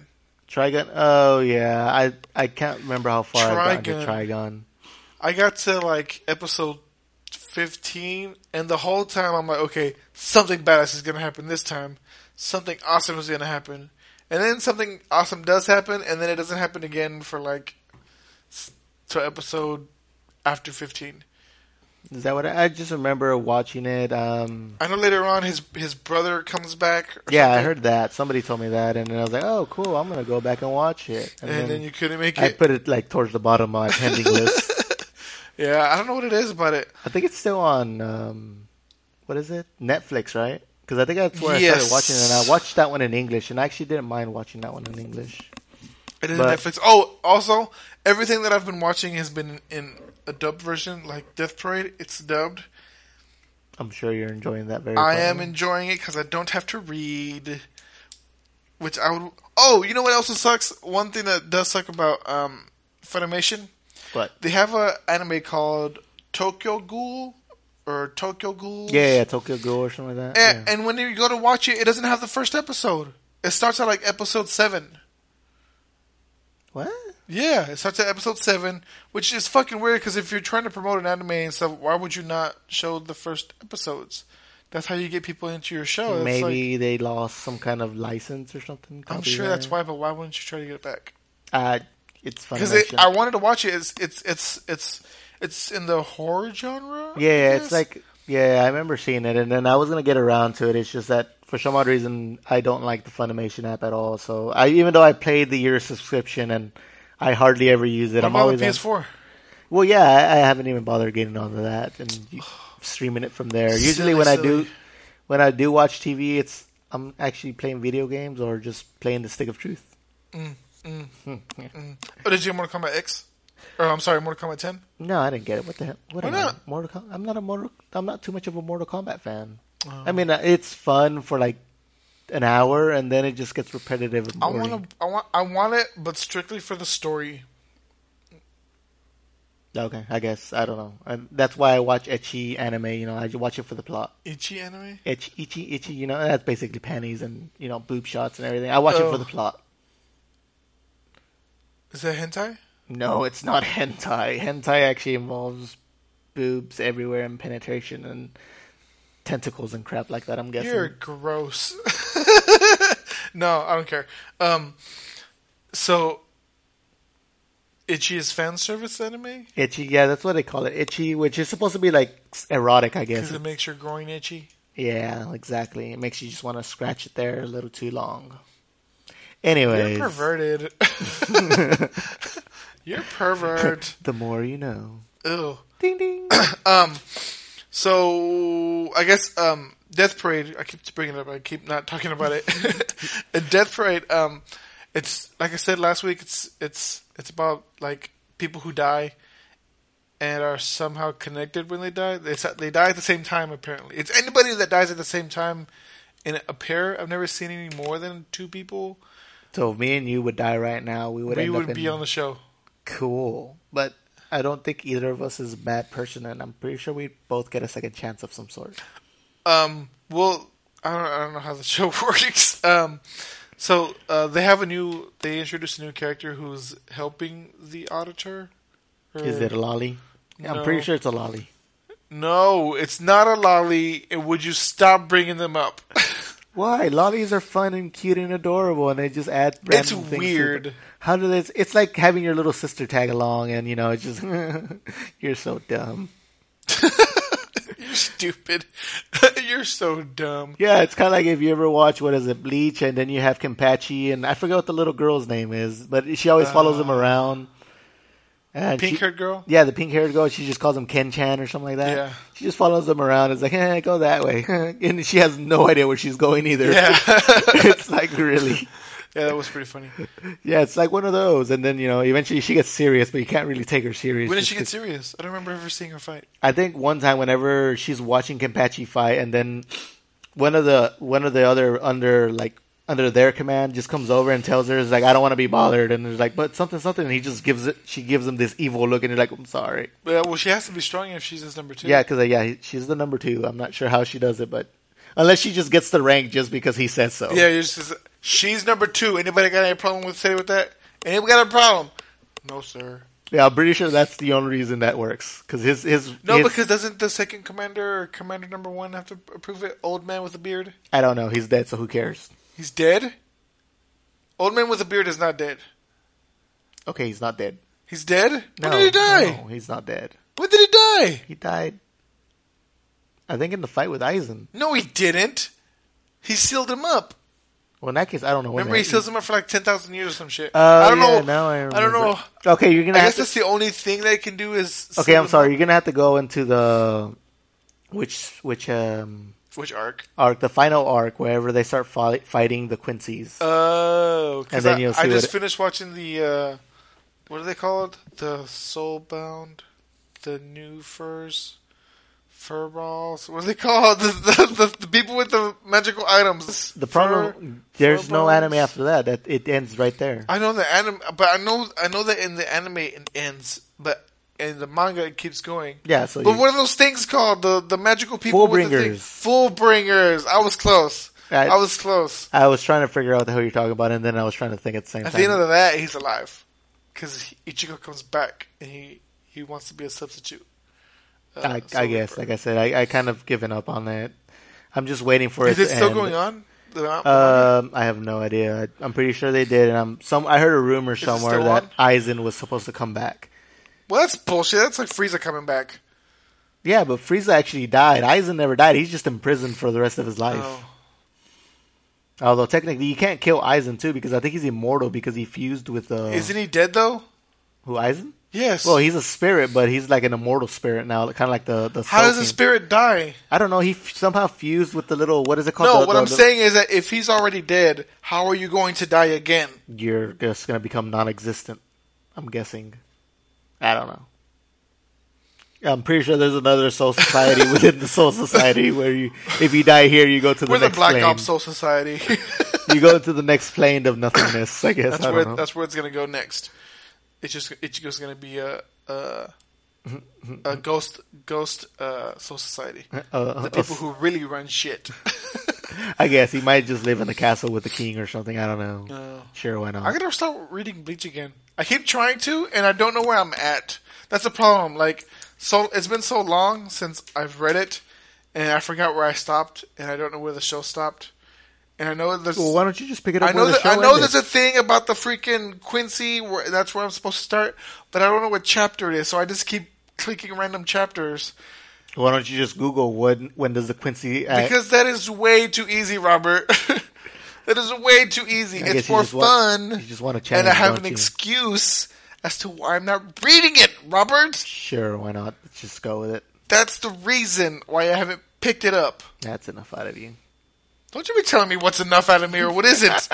Trigun. Oh yeah, I I can't remember how far I got into Trigun. Trigun. I got to like episode fifteen, and the whole time I'm like, okay, something badass is gonna happen this time. Something awesome is gonna happen, and then something awesome does happen, and then it doesn't happen again for like to episode after fifteen. Is that what I, I just remember watching it? Um, I know later on his his brother comes back. Or yeah, something, I heard that. Somebody told me that, and then I was like, "Oh, cool! I'm gonna go back and watch it." And, and then, then you couldn't make I it. put it like towards the bottom of my pending list. Yeah, I don't know what it is about it. I think it's still on. Um, what is it? Netflix, right? Because I think that's where Yes. I started watching it. And I watched that one in English, and I actually didn't mind watching that one in English. It is But- Netflix. Oh, also, everything that I've been watching has been in a dubbed version, like Death Parade. It's dubbed. I'm sure you're enjoying that very. I am probably. enjoying it because I don't have to read. Which I would. Oh, you know what else sucks? One thing that does suck about um, Funimation. What? They have a anime called Tokyo Ghoul or Tokyo Ghoul. Yeah, yeah, Tokyo Ghoul or something like that. And, yeah. and when you go to watch it, it doesn't have the first episode. It starts at like episode seven. What? Yeah, it starts at episode seven, which is fucking weird because if you're trying to promote an anime and stuff, why would you not show the first episodes? That's how you get people into your show. It's Maybe like, they lost some kind of license or something. I'm sure that's why, but why wouldn't you try to get it back? Uh, it's Because Funimation. I wanted to watch it. It's it's it's it's it's in the horror genre. I Yeah, guess? it's like yeah, I remember seeing it, and then I was gonna get around to it. It's just that for some odd reason I don't like the Funimation app at all. So I, even though I paid the year subscription and I hardly ever use it, What I'm about always the on- P S four? Well, yeah, I, I haven't even bothered getting onto that and you- streaming it from there. Usually, Silly, when I silly. do when I do watch T V, it's I'm actually playing video games or just playing the Stick of Truth. Mm, mm, Hmm, yeah. mm. Oh, did you get Mortal Kombat X? Or I'm sorry, Mortal Kombat ten? No, I didn't get it. What the hell? What Why am I? not? Mortal Com- I'm not a Mortal. I'm not too much of a Mortal Kombat fan. Oh. I mean, uh, it's fun for like an hour, and then it just gets repetitive. And I boring. want to. I want. I want it, but strictly for the story. Okay, I guess I don't know. And that's why I watch ecchi anime. You know, I just watch it for the plot. Ichi anime. Itchy, itchy, itchy. You know, that's basically panties and you know boob shots and everything. I watch it Oh. for the plot. Is that hentai? No, it's not hentai. Hentai actually involves boobs everywhere and penetration and tentacles and crap like that. I'm guessing. You're gross. No, I don't care. Um, so, Ichi is fan service anime Itchy, yeah, that's what they call it. Itchy, which is supposed to be like erotic, I guess. because it makes your groin itchy. Yeah, exactly. It makes you just want to scratch it there a little too long. Anyways, You're perverted. You're pervert. the more you know. Ew. Ding ding. Um, so I guess um, Death Parade. I keep bringing it up. I keep not talking about it. And Death Parade. Um, it's like I said last week. It's it's it's about like people who die and are somehow connected when they die. They they die at the same time. Apparently, it's anybody that dies at the same time in a pair. I've never seen any more than two people. So if me and you would die right now, we would We end would up in be on the show. cool. But I don't think either of us is a bad person, and I'm pretty sure we both get a second chance of some sort. Um, well, I don't, I don't know how the show works. Um, so uh, they have a new. They introduced a new character who's helping the auditor. Or- Is it a lolly? I'm No. pretty sure it's a lolly. No, it's not a lolly. And would you stop bringing them up? Why? Lollies are fun and cute and adorable, and they just add random It's things to weird. them. How do they? It's like having your little sister tag along, and you know, it's just you're so dumb. You're stupid. You're so dumb. Yeah, it's kind of like if you ever watch what is it, Bleach, and then you have Kenpachi, and I forget what the little girl's name is, but she always follows him Uh, around. And she- Pink haired girl? Yeah, the pink haired girl. She just calls him Ken Chan or something like that. Yeah. She just follows him around. It's like, eh, go that way, and she has no idea where she's going either. Yeah. It's like really. Yeah, that was pretty funny. Yeah, it's like one of those, and then you know, eventually she gets serious, but you can't really take her serious. When did just she get 'cause- serious? I don't remember ever seeing her fight. I think one time, whenever she's watching Kenpachi fight, and then one of the one of the other under like under their command just comes over and tells her, "Is like I don't want to be bothered," and there's like, "But something, something," and he just gives it. She gives him this evil look, and you're like, "I'm sorry." Yeah, well, she has to be strong if she's his number two. Yeah, because uh, yeah, he- she's the number two. I'm not sure how she does it, but unless she just gets the rank just because he says so. Yeah, you're just, She's number two. Anybody got any problem with say with that? Anybody got a problem? No, sir. Yeah, I'm pretty sure that's the only reason that works. Cause his, his, no, his, because doesn't the second commander or commander number one have to approve it? Old man with a beard? I don't know. He's dead, so who cares? He's dead? Old man with a beard is not dead. Okay, he's not dead. He's dead? No, when did he die? No, he's not dead. When did he die? He died, I think, in the fight with Aizen. No, he didn't. He sealed him up. Well, in that case, I don't know. When Remember, he that, seals him up for like ten thousand years or some shit. Oh, I don't yeah, know. now I remember. I don't know. Okay, you're gonna. I have guess to, that's the only thing they can do is. Okay, I'm sorry. Up. You're gonna have to go into the which which um which arc arc the final arc wherever they start fight, fighting the Quincy's. Oh, and then I, you'll see. I just it, finished watching the uh, what are they called? The Soulbound, the New Furs. Furballs. What are they called? The, the, the, the people with the magical items. The problem, Fur, there's no anime after that. That it ends right there. I know the anime, but I know I know that in the anime it ends, but in the manga it keeps going. Yeah. So, but you, what are those things called? The the magical people. Fullbringers. Fullbringers. I was close. I, I was close. I was trying to figure out who you're talking about, and then I was trying to think at the same at time. At the end of that, he's alive because Ichigo comes back and he he wants to be a substitute. Uh, I, I guess, like I said, I, I kind of given up on that. I'm just waiting for Is it. Is it still end. going on? Um, I have no idea. I, I'm pretty sure they did, and I'm some. I heard a rumor Is somewhere that Aizen was supposed to come back. Well, that's bullshit. That's like Frieza coming back. Yeah, but Frieza actually died. Aizen never died. He's just imprisoned for the rest of his life. Oh. Although technically, you can't kill Aizen too because I think he's immortal because he fused with. Uh, Isn't he dead though? Who, Aizen? Yes. Well, he's a spirit, but he's like an immortal spirit now, kind of like the the. How does a spirit die? I don't know. He f- somehow fused with the little. What is it called? No, the, what the, I'm the, saying is that if he's already dead, how are you going to die again? You're just going to become non-existent. I'm guessing. I don't know. I'm pretty sure there's another Soul Society within the Soul Society where you, if you die here, you go to the We're next the Black plane. Ops Soul Society. You go to the next plane of nothingness. I guess that's I where don't know. that's where it's gonna go next. It's just it's just gonna be a a, a ghost ghost uh, Soul Society. Uh, the people uh, who really run shit. I guess he might just live in the castle with the king or something. I don't know. No. Sure, why not? I gotta start reading Bleach again. I keep trying to, and I don't know where I'm at. That's the problem. Like, so it's been so long since I've read it, and I forgot where I stopped, and I don't know where the show stopped. And I know there's. Well, why don't you just pick it up? I know where the that, show I know ended? there's a thing about the freaking Quincy. Where that's where I'm supposed to start, but I don't know what chapter it is. So I just keep clicking random chapters. Why don't you just Google when when does the Quincy? Uh, because that is way too easy, Robert. That is way too easy. I it's for fun. Want, you just want to challenge, and I have an you? excuse as to why I'm not reading it, Robert. Sure, why not? Let's just go with it. That's the reason why I haven't picked it up. That's enough out of you. Don't you be telling me what's enough out of me or what isn't.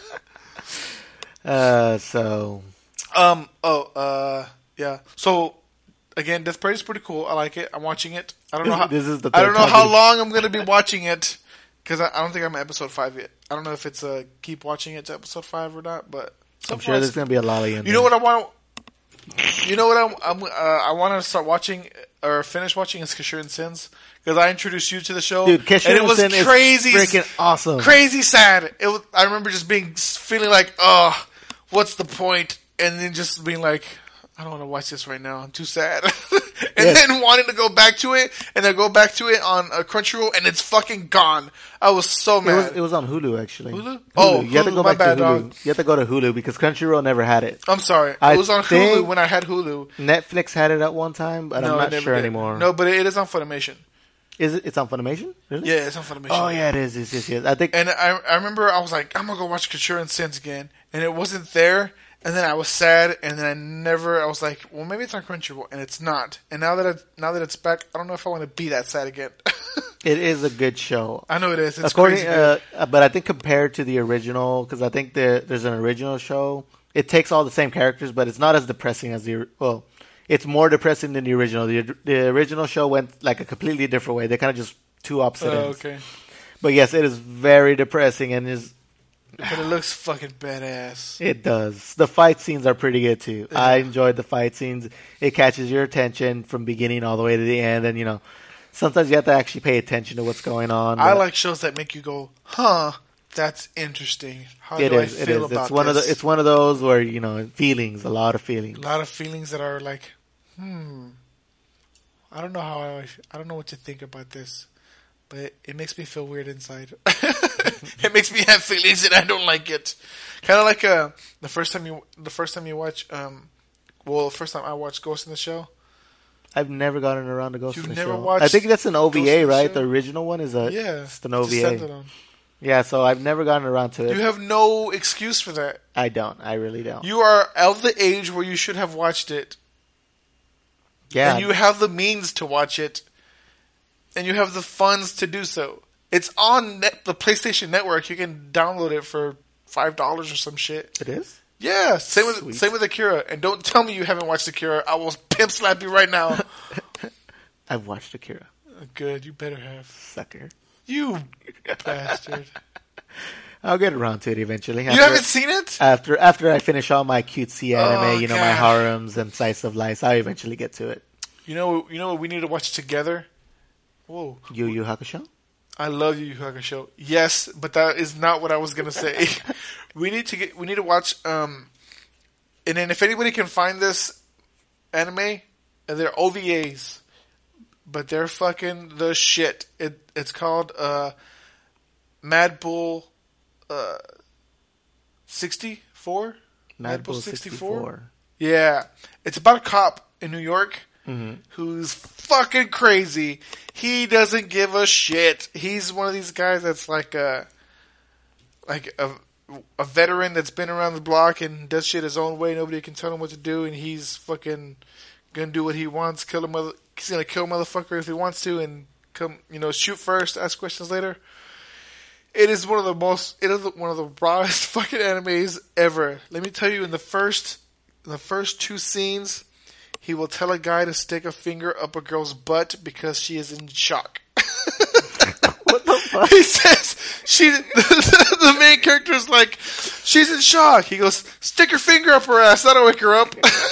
uh, so. Um, oh, uh, yeah. So, again, Death Parade is pretty cool. I like it. I'm watching it. I don't know how, this is the I don't know time how long I'm going to be watching it. Because I, I don't think I'm at episode five yet. I don't know if it's a keep watching it to episode five or not, but so I'm sure there's going to be a lot of You know what I want? You know what I'm? I'm uh, I want to start watching or finish watching is Casshern Sins because I introduced you to the show, dude. Casshern and it was Sin crazy, is freaking awesome, crazy sad. It was, I remember just being feeling like, oh, what's the point? And then just being like, I don't want to watch this right now. I'm too sad. And yes. then wanting to go back to it, and then go back to it on uh, Crunchyroll, and it's fucking gone. I was so mad. It was, it was on Hulu, actually. Hulu? Hulu. Oh, you have Hulu, to go my back bad, to Hulu. dog. You have to go to Hulu because Crunchyroll never had it. I'm sorry. I it was on Hulu when I had Hulu. Netflix had it at one time, but no, I'm not sure did. anymore. No, but it is on Funimation. Is it? It's on Funimation? Really? Yeah, it's on Funimation. Oh yeah, it is. Yes, yes, yes. I think. And I, I remember I was like, I'm gonna go watch Casshern Sins again, and it wasn't there. And then I was sad, and then I never. I was like, well, maybe it's on Crunchyroll, and it's not. And now that I, now that it's back, I don't know if I want to be that sad again. It is a good show. I know it is. It's According, crazy uh, but I think compared to the original, because I think the, there's an original show. It takes all the same characters, but it's not as depressing as the well. It's more depressing than the original. The the original show went like a completely different way. They kind of just two opposite Oh, ends. okay. But yes, it is very depressing and is. But it looks fucking badass. It does. The fight scenes are pretty good too. Yeah. I enjoyed the fight scenes. It catches your attention from beginning all the way to the end, and you know, sometimes you have to actually pay attention to what's going on. I like shows that make you go, huh? That's interesting. How It do is. I It feel is. about It's one this? of the. It's one of those where you know feelings, a lot of A feelings. lot of feelings that are like, hmm. I don't know how I. I don't know what to think about this, but it, it makes me feel weird inside. It makes me have feelings and I don't like it. Kind of like uh, the first time you the first time you watch um, well, the first time I watched Ghost in the Shell. I've never gotten around to Ghost You've in the never Shell. watched I think that's an Ghost in O V A, the right? Shell? The original one is a. Yeah, It's an it's a O V A. standalone. Yeah, so I've never gotten around to it. You have no excuse for that. I don't. I really don't. You are of the age where you should have watched it, yeah. and you have the means to watch it, and you have the funds to do so. It's on net, the PlayStation Network. You can download it for five dollars or some shit. It is? Yeah, same with Sweet. same with Akira. And don't tell me you haven't watched Akira. I will pimp slap you right now. I've watched Akira. Good, you better have. Sucker. You bastard. I'll get around to it eventually. You After- haven't seen it? After after I finish all my cutesy anime, Oh, you know, my God. harems and slice of life, I'll eventually get to it. You know, you know what we need to watch together? Whoa. Yu Yu Hakusho? I love Yu Yu Hakusho. Yes, but that is not what I was gonna say. we need to get. We need to watch. Um, and then if anybody can find this anime, and they're O V As, but they're fucking the shit. It it's called uh, Mad Bull uh, sixty-four. Mad Bull sixty-four. Yeah, it's about a cop in New York Mm-hmm. who's fucking crazy. He doesn't give a shit. He's one of these guys that's like a like a a veteran that's been around the block and does shit his own way. Nobody can tell him what to do, and he's fucking gonna do what he wants. Kill a mother. He's gonna kill a motherfucker if he wants to, and come, you know, shoot first, ask questions later. It is one of the most. It is one of the rawest fucking animes ever. Let me tell you, in the first, in the first two scenes, he will tell a guy to stick a finger up a girl's butt because she is in shock. What the fuck? He says she. The, the main character is like, she's in shock. He goes, stick your finger up her ass. That'll wake her up.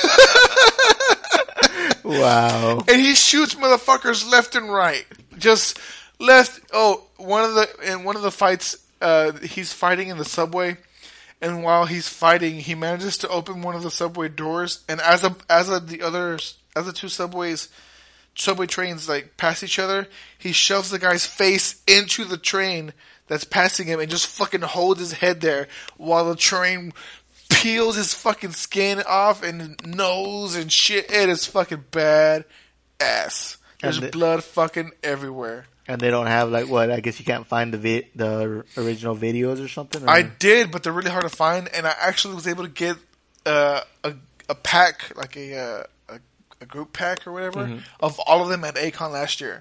Wow. And he shoots motherfuckers left and right. Just left. Oh, one of the in one of the fights, uh, he's fighting in the subway, and while he's fighting, he manages to open one of the subway doors. And as a as a, the others, as the two subways, subway trains like pass each other, he shoves the guy's face into the train that's passing him, and just fucking holds his head there while the train peels his fucking skin off and nose and shit. It is fucking bad ass. There's And the- blood fucking everywhere. And they don't have like what? I guess you can't find the vi- the original videos or something. Or? I did, but they're really hard to find, and I actually was able to get uh, a a pack, like a uh, a, a group pack or whatever, Mm-hmm. of all of them at Akon last year.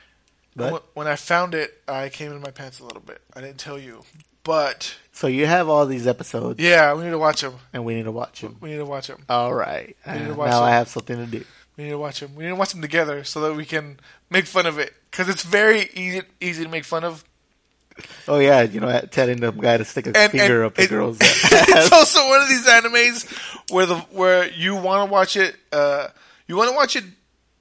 But- When- when I found it, I came in my pants a little bit. I didn't tell you, but So you have all these episodes, yeah, we need to watch them. and we need to watch them. We need to watch them. All right. We need Uh, to watch now I them. have something to do. We need to watch them. We need to watch them together so that we can make fun of it, because it's very easy easy to make fun of. Oh yeah, you know, telling the guy to stick a And, finger and up a it- girl's it's ass. also one of these animes where the where you want to watch it. Uh, you want to watch it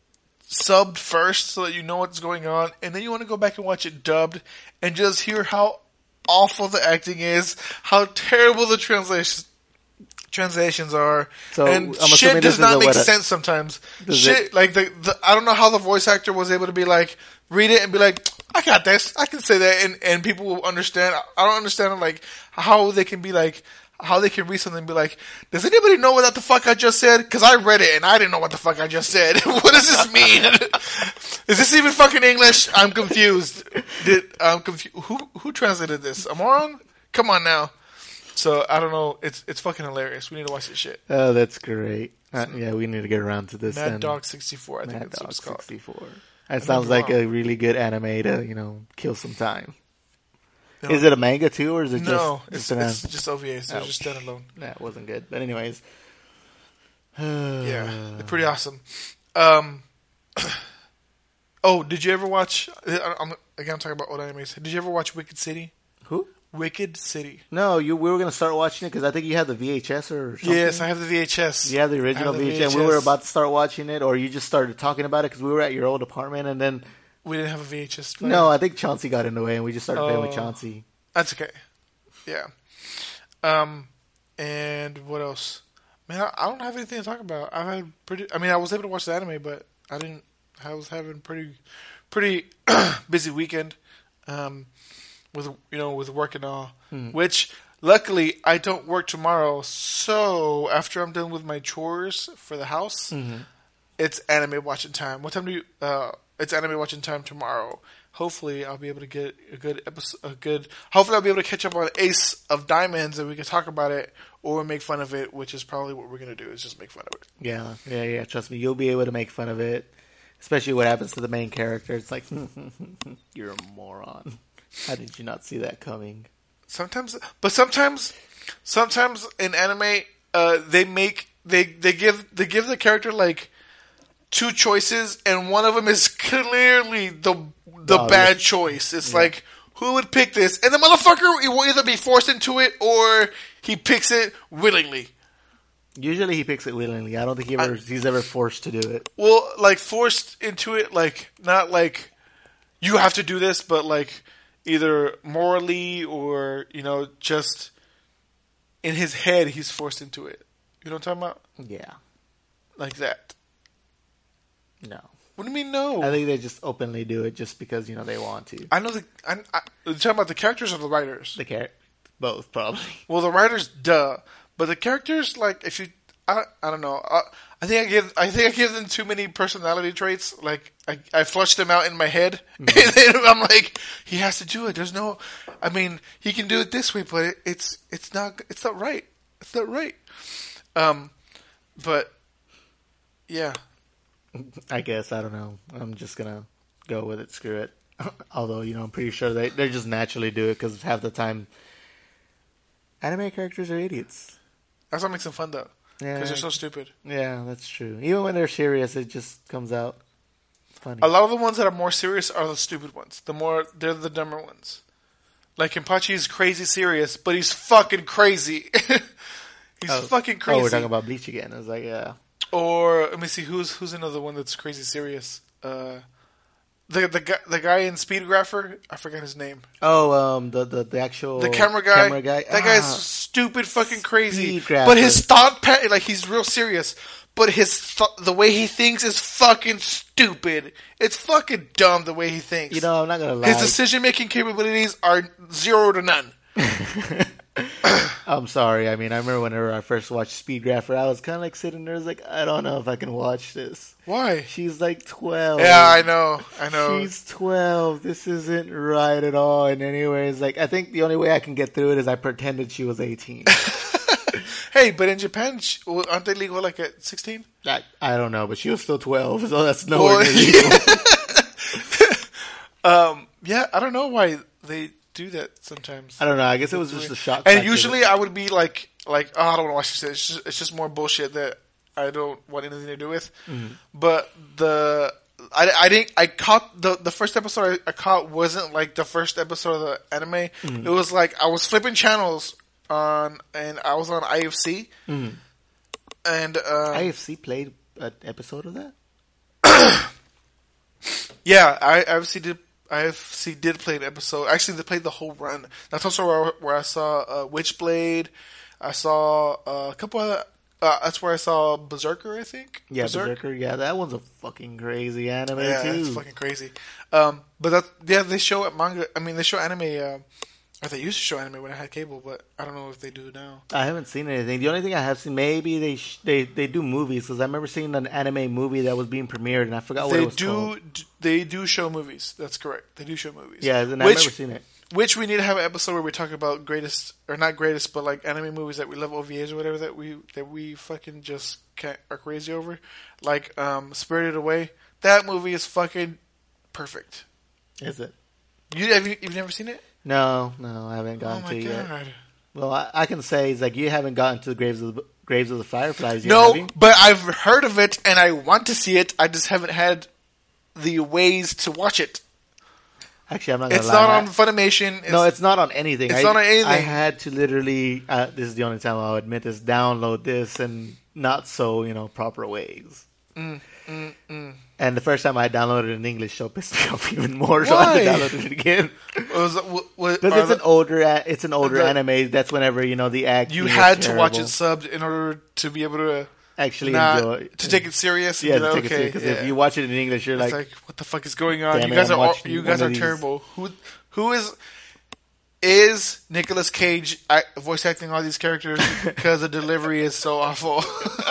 subbed first so that you know what's going on, and then you want to go back and watch it dubbed and just hear how awful the acting is, how terrible the translation translations are, So, and I'm shit assuming does this is not a- make what a- sense sometimes. Does Shit, it- like the, the I don't know how the voice actor was able to be like read it and be like, I got this, I can say that, and and people will understand. I don't understand like how they can be like. How they can read something and be like, does anybody know what the fuck I just said? Because I read it and I didn't know what the fuck I just said. What does this mean? Is this even fucking English? I'm confused. Did I'm confused? Who who translated this? A moron? Come on now. So I don't know. It's it's fucking hilarious. We need to watch this shit. Oh, that's great. Uh, yeah, we need to get around to this. Mad then. Dog sixty-four. I think Mad that's what Dog it's called. sixty-four. That sounds be like wrong. a really good anime to, you know, kill some time. No. Is it a manga too, or is it No, just, it's just an it's just O V A. So Oh. it's just standalone. That wasn't good. But anyways. Yeah, they're pretty awesome. Um. Oh, did you ever watch? I'm, again, I'm talking about old animes. Did you ever watch Wicked City? Who? Wicked City. No, you. We were gonna start watching it because I think you had the V H S or something. Yes, I have the V H S. You have the original I have the V H S. And we were V H S. about to start watching it, or you just started talking about it because we were at your old apartment, and then We didn't have a V H S player. no, I think Chauncey got in the way, and we just started playing with Oh. Chauncey. That's okay. Yeah. Um, and what else? Man, I, I don't have anything to talk about. I've had pretty. I mean, I was able to watch the anime, but I didn't. I was having pretty, pretty busy weekend. Um, with you know with work and all. Hmm. Which luckily I don't work tomorrow. So after I'm done with my chores for the house, Mm-hmm. it's anime watching time. What time do you? Uh, it's anime watching time tomorrow. Hopefully, I'll be able to get a good episode. A good. Hopefully, I'll be able to catch up on Ace of Diamonds, and we can talk about it or make fun of it, which is probably what we're gonna do. Is just make fun of it. Yeah, yeah, yeah. Trust me, you'll be able to make fun of it, especially what happens to the main character. It's like, you're a moron. How did you not see that coming? Sometimes, but sometimes, sometimes in anime, uh, they make they they give they give the character like two choices, and one of them is clearly the the Oh, bad yeah. choice. It's Yeah. like, who would pick this? And the motherfucker, he will either be forced into it or he picks it willingly. Usually he picks it willingly. I don't think he ever, I- he's ever forced to do it. Well, like forced into it, like not like you have to do this, but like either morally or you know just in his head he's forced into it. You know what I'm talking about? Yeah. Like that. No. What do you mean no? I think they just openly do it just because, you know, they want to. I know the. I, I, you're talking about the characters or the writers? The char- Both, probably. Well, the writers, duh. But the characters, like, if you, I, I don't know. I, I think I give, I think I give them too many personality traits. Like, I, I flush them out in my head, Mm-hmm. and then I'm like, he has to do it. There's no, I mean, he can do it this way, but it, it's, it's not, it's not right. It's not right. Um, but yeah, I guess. I don't know. I'm just going to go with it. Screw it. Although, you know, I'm pretty sure they, they just naturally do it because half the time anime characters are idiots. that's what makes them fun, though, Yeah, because they're so stupid. yeah, that's true. Even when they're serious, it just comes out funny. A lot of the ones that are more serious are the stupid ones. The more they're the dumber ones. Like Kenpachi is crazy serious, but he's fucking crazy. he's Oh. fucking crazy. Oh, we're talking about Bleach again. I was like, yeah. Or let me see who's who's another one that's crazy serious. Uh, the the guy the guy in Speedgrapher, I forgot his name. Oh, um, the the, the actual The camera guy. Camera guy. That guy's Ah, stupid, fucking crazy. Speedgrapher. But his thought pattern, like he's real serious. But his th- the way he thinks is fucking stupid. It's fucking dumb the way he thinks. you know, I'm not gonna lie. His decision making capabilities are zero to none. I'm sorry. I mean, I remember whenever I first watched Speedgrapher, I was kind of like sitting there, I was like, I don't know if I can watch this. Why? She's like twelve. Yeah, I know. I know. She's twelve. This isn't right at all. And anyways, like, I think the only way I can get through it is I pretended she was eighteen. Hey, but in Japan, sh- well, aren't they legal like at sixteen? I, I don't know, but she was still twelve, so that's nowhere Well, near legal. um, yeah, I don't know why they do that sometimes. I don't know. I guess it was just a shock. And factor. usually I would be like, like, oh, I don't want to watch this. It's just, it's just more bullshit that I don't want anything to do with. Mm-hmm. But the I, I didn't I caught the the first episode I, I caught wasn't like the first episode of the anime. Mm-hmm. It was like I was flipping channels on and I was on I F C Mhm. and um, I F C played an episode of that? yeah, I I F C did. I F C did play an episode. Actually, they played the whole run. That's also where, where I saw uh, Witchblade. I saw uh, a couple other. Uh, that's where I saw Berserker. I think. Yeah, Berserk? Berserker. Yeah, that one's a fucking crazy anime Yeah, too. it's fucking crazy. Um, but that yeah, they show at manga. I mean, they show anime. Uh, or they used to show anime when I had cable, but I don't know if they do now. I haven't seen anything. The only thing I have seen, maybe they sh- they they do movies because I remember seeing an anime movie that was being premiered and I forgot what They it was do. called. d- They do show movies. That's correct. They do show movies. Yeah, and I Which- remember seeing it. Which we need to have an episode where we talk about greatest or not greatest, but like anime movies that we love O V As or whatever that we that we fucking just can't, are crazy over. Like um, Spirited Away. That movie is fucking perfect. Is it? You have you, you've never seen it? No, no, I haven't Oh gotten my to it yet. god. Well, I, I can say it's like you haven't gotten to the graves of the graves of the fireflies yet. No, have you? but I've heard of it and I want to see it. I just haven't had the ways to watch it. Actually, I'm not gonna It's lie. not I- on Funimation. It's, no, it's not on anything. it's I, not on anything. I had to literally. Uh, this is the only time I'll admit this. Download this and not so you know proper ways. Mm, mm, mm. And the first time I downloaded an English show pissed me off even more, so I Why? had to download it again. Was it- wa- wa- Because are it's an the- older, a- it's an older the- anime. That's whenever you know the act. You had to watch it subbed in order to be able to Actually not enjoy to take it serious. and Yeah, be to like, take it serious. okay, Because yeah. if you watch it in English, you're It's like, like, what the fuck is going on? Damn You it, guys I'm are all, watching you guys one are of these. terrible. Who who is is Nicolas Cage act, voice acting all these characters because the delivery is so awful?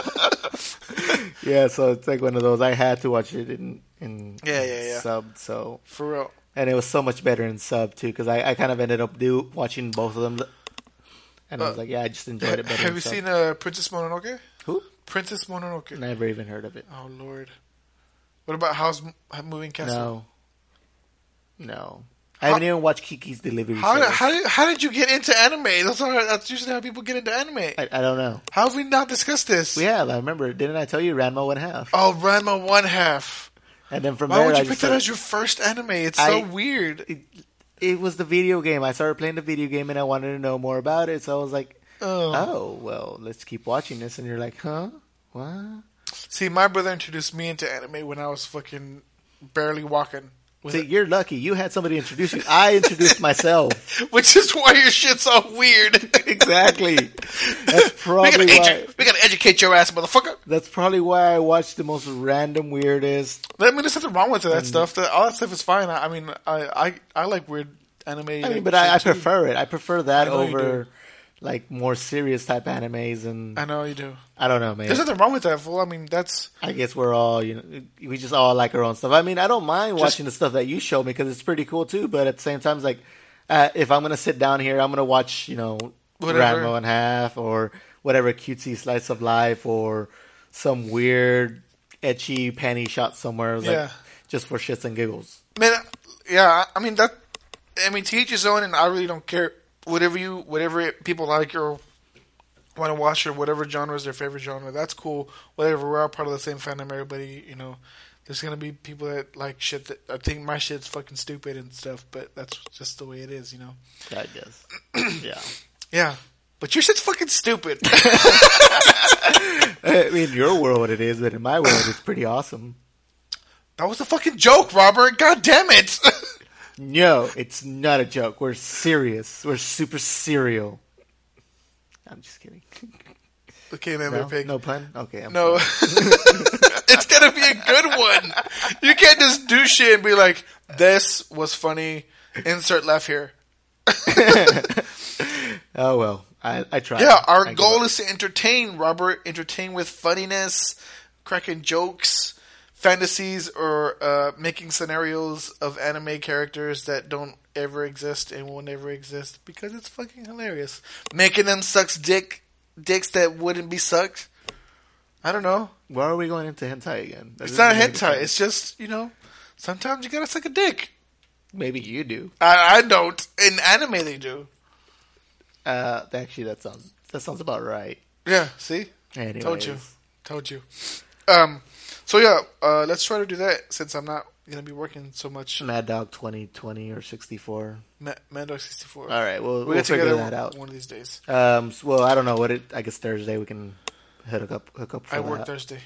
yeah. So it's like one of those. I had to watch it in in Yeah, yeah, yeah. sub. So For real. and it was so much better in sub too because I, I kind of ended up do watching both of them, and I was Uh, like, yeah, I just enjoyed it better. Have in you sub. seen uh, Princess Mononoke? Who? Princess Mononoke. Never even heard of it. Oh Lord. What about House Moving Castle? No, no. I haven't even watched Kiki's Delivery How Service. did, how did how did you get into anime? That's how, that's usually how people get into anime. I, I don't know. How have we not discussed this? We have. I remember. Didn't I tell you Ranma one half? Oh, Ranma one half. And then from Why there, would I you pick just that started- as your first anime? It's I- so weird. it, it was the video game. I started playing the video game and I wanted to know more about it. So I was like, Oh. oh, well, let's keep watching this. And you're like, huh? What? See, my brother introduced me into anime when I was fucking barely walking. With See, it. you're lucky. You had somebody introduce you. I introduced myself. Which is why your shit's so weird. Exactly. That's we, probably gotta why. edu- we gotta educate your ass, motherfucker. That's probably why I watched the most random, weirdest. I mean, there's nothing wrong with that stuff. That, all that stuff is fine. I, I mean, I, I I like weird anime. I mean, but I, I prefer it. I prefer that I know you over do. like more serious type animes, and I know you do. I don't know, man. There's nothing wrong with that, fool. I mean, that's I guess we're all, you know, we just all like our own stuff. I mean, I don't mind Just- watching the stuff that you show me because it's pretty cool too. But at the same time, it's like, uh, if I'm gonna sit down here, I'm gonna watch, you know, Whatever. Ranma in half or whatever cutesy slice of life or some weird etchy panty shot somewhere, like, Yeah. just for shits and giggles. man. Yeah, I mean that. I mean, to each his own, and I really don't care. Whatever you, whatever it, people like or want to watch, or whatever genre is their favorite genre, that's cool. Whatever, we're all part of the same fandom. Everybody, you know, there's gonna be people that like shit that I think my shit's fucking stupid and stuff, but that's just the way it is, you know. I guess. Yeah. Yeah, but your shit's fucking stupid. I mean, in your world it is, but in my world it's pretty awesome. That was a fucking joke, Robert. God damn it. No, it's not a joke. We're serious. We're super serial. I'm just kidding. Okay, man, No, pig. no pun? Okay. I'm No. sorry. It's gonna be a good one. You can't just do shit and be like, this was funny. Insert laugh here. Oh, well. I, I tried. Yeah, our I give goal up. is to entertain, Robert. Entertain with funniness, cracking jokes, fantasies, or uh, making scenarios of anime characters that don't ever exist and will never exist because it's fucking hilarious. Making them suck dick, dicks that wouldn't be sucked. I don't know. Why are we going into hentai again? That It's doesn't not make hentai. sense. It's just, you know, sometimes you gotta suck a dick. Maybe you do. I, I don't. In anime, they do. Uh, actually, that sounds that sounds about right. Yeah, see? Anyways. Told you. Told you. Um, so, yeah, uh, let's try to do that since I'm not going to be working so much. Mad Dog twenty twenty or sixty-four. Ma- Mando sixty-four. All right, we'll, We'll we'll get figure together that out. one of these days. Um, s- well, I don't know what it. I guess Thursday we can hook up. Hook up. For I work that. Thursday.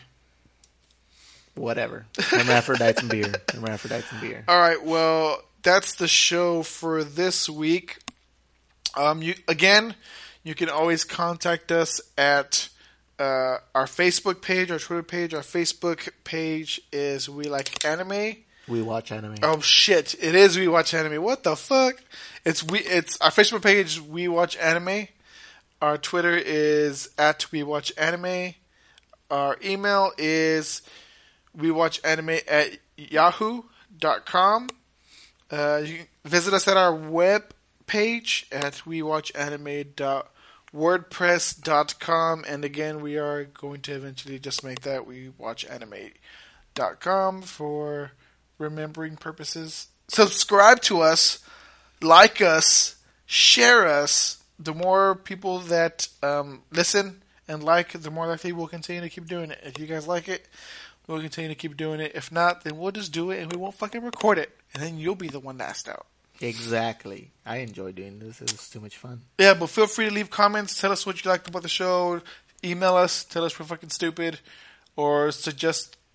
Whatever. Hermaphrodites and beer. Hermaphrodites and beer. All right, well, that's the show for this week. Um, you again, you can always contact us at uh, our Facebook page, our Twitter page. Our Facebook page is We Like Anime. We watch anime. Oh shit! It is We Watch Anime. What the fuck? It's we. It's our Facebook page. We Watch Anime. Our Twitter is at We Watch Anime. Our email is We Watch Anime at yahoo dot com. Uh, you can visit us at our web page at we watch anime dot wordpress dot com, and again, we are going to eventually just make that we watch anime dot com for remembering purposes. Subscribe to us, like us, share us. The more people that um, listen and like, the more likely we'll continue to keep doing it. If you guys like it, we'll continue to keep doing it. If not, then we'll just do it and we won't fucking record it. And then you'll be the one asked out. Exactly. I enjoy doing this. It was too much fun. Yeah, but feel free to leave comments. Tell us what you liked about the show. Email us. Tell us we're fucking stupid. Or suggest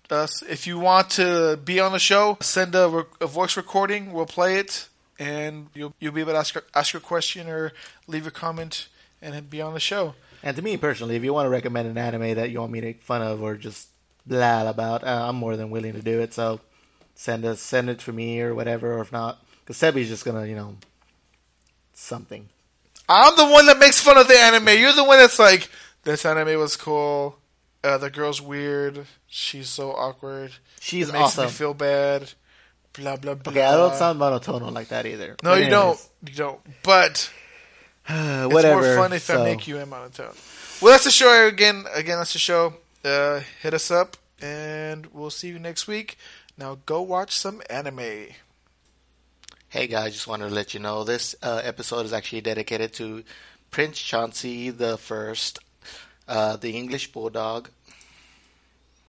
us. If you want to be on the show, send a, re- a voice recording. We'll play it, and you'll you'll be able to ask ask your question or leave a comment and be on the show. And to me personally, if you want to recommend an anime that you want me to make fun of or just blah about, uh, I'm more than willing to do it. So send us, send it for me or whatever, or if not, because Sebi's just gonna, you know, something. I'm the one that makes fun of the anime. You're the one that's like, this anime was cool. Uh, the girl's weird. She's so awkward. She's it makes awesome. me feel bad. Blah blah blah. Okay, I don't sound monotonal like that either. No, But you anyways. don't. You don't. But. Whatever. It's more fun if so. I make you a monotone. Well, that's the show again. Again, that's the show. Uh, hit us up, and we'll see you next week. Now go watch some anime. Hey guys, just wanted to let you know this uh, episode is actually dedicated to Prince Chauncey the First, uh, the English Bulldog,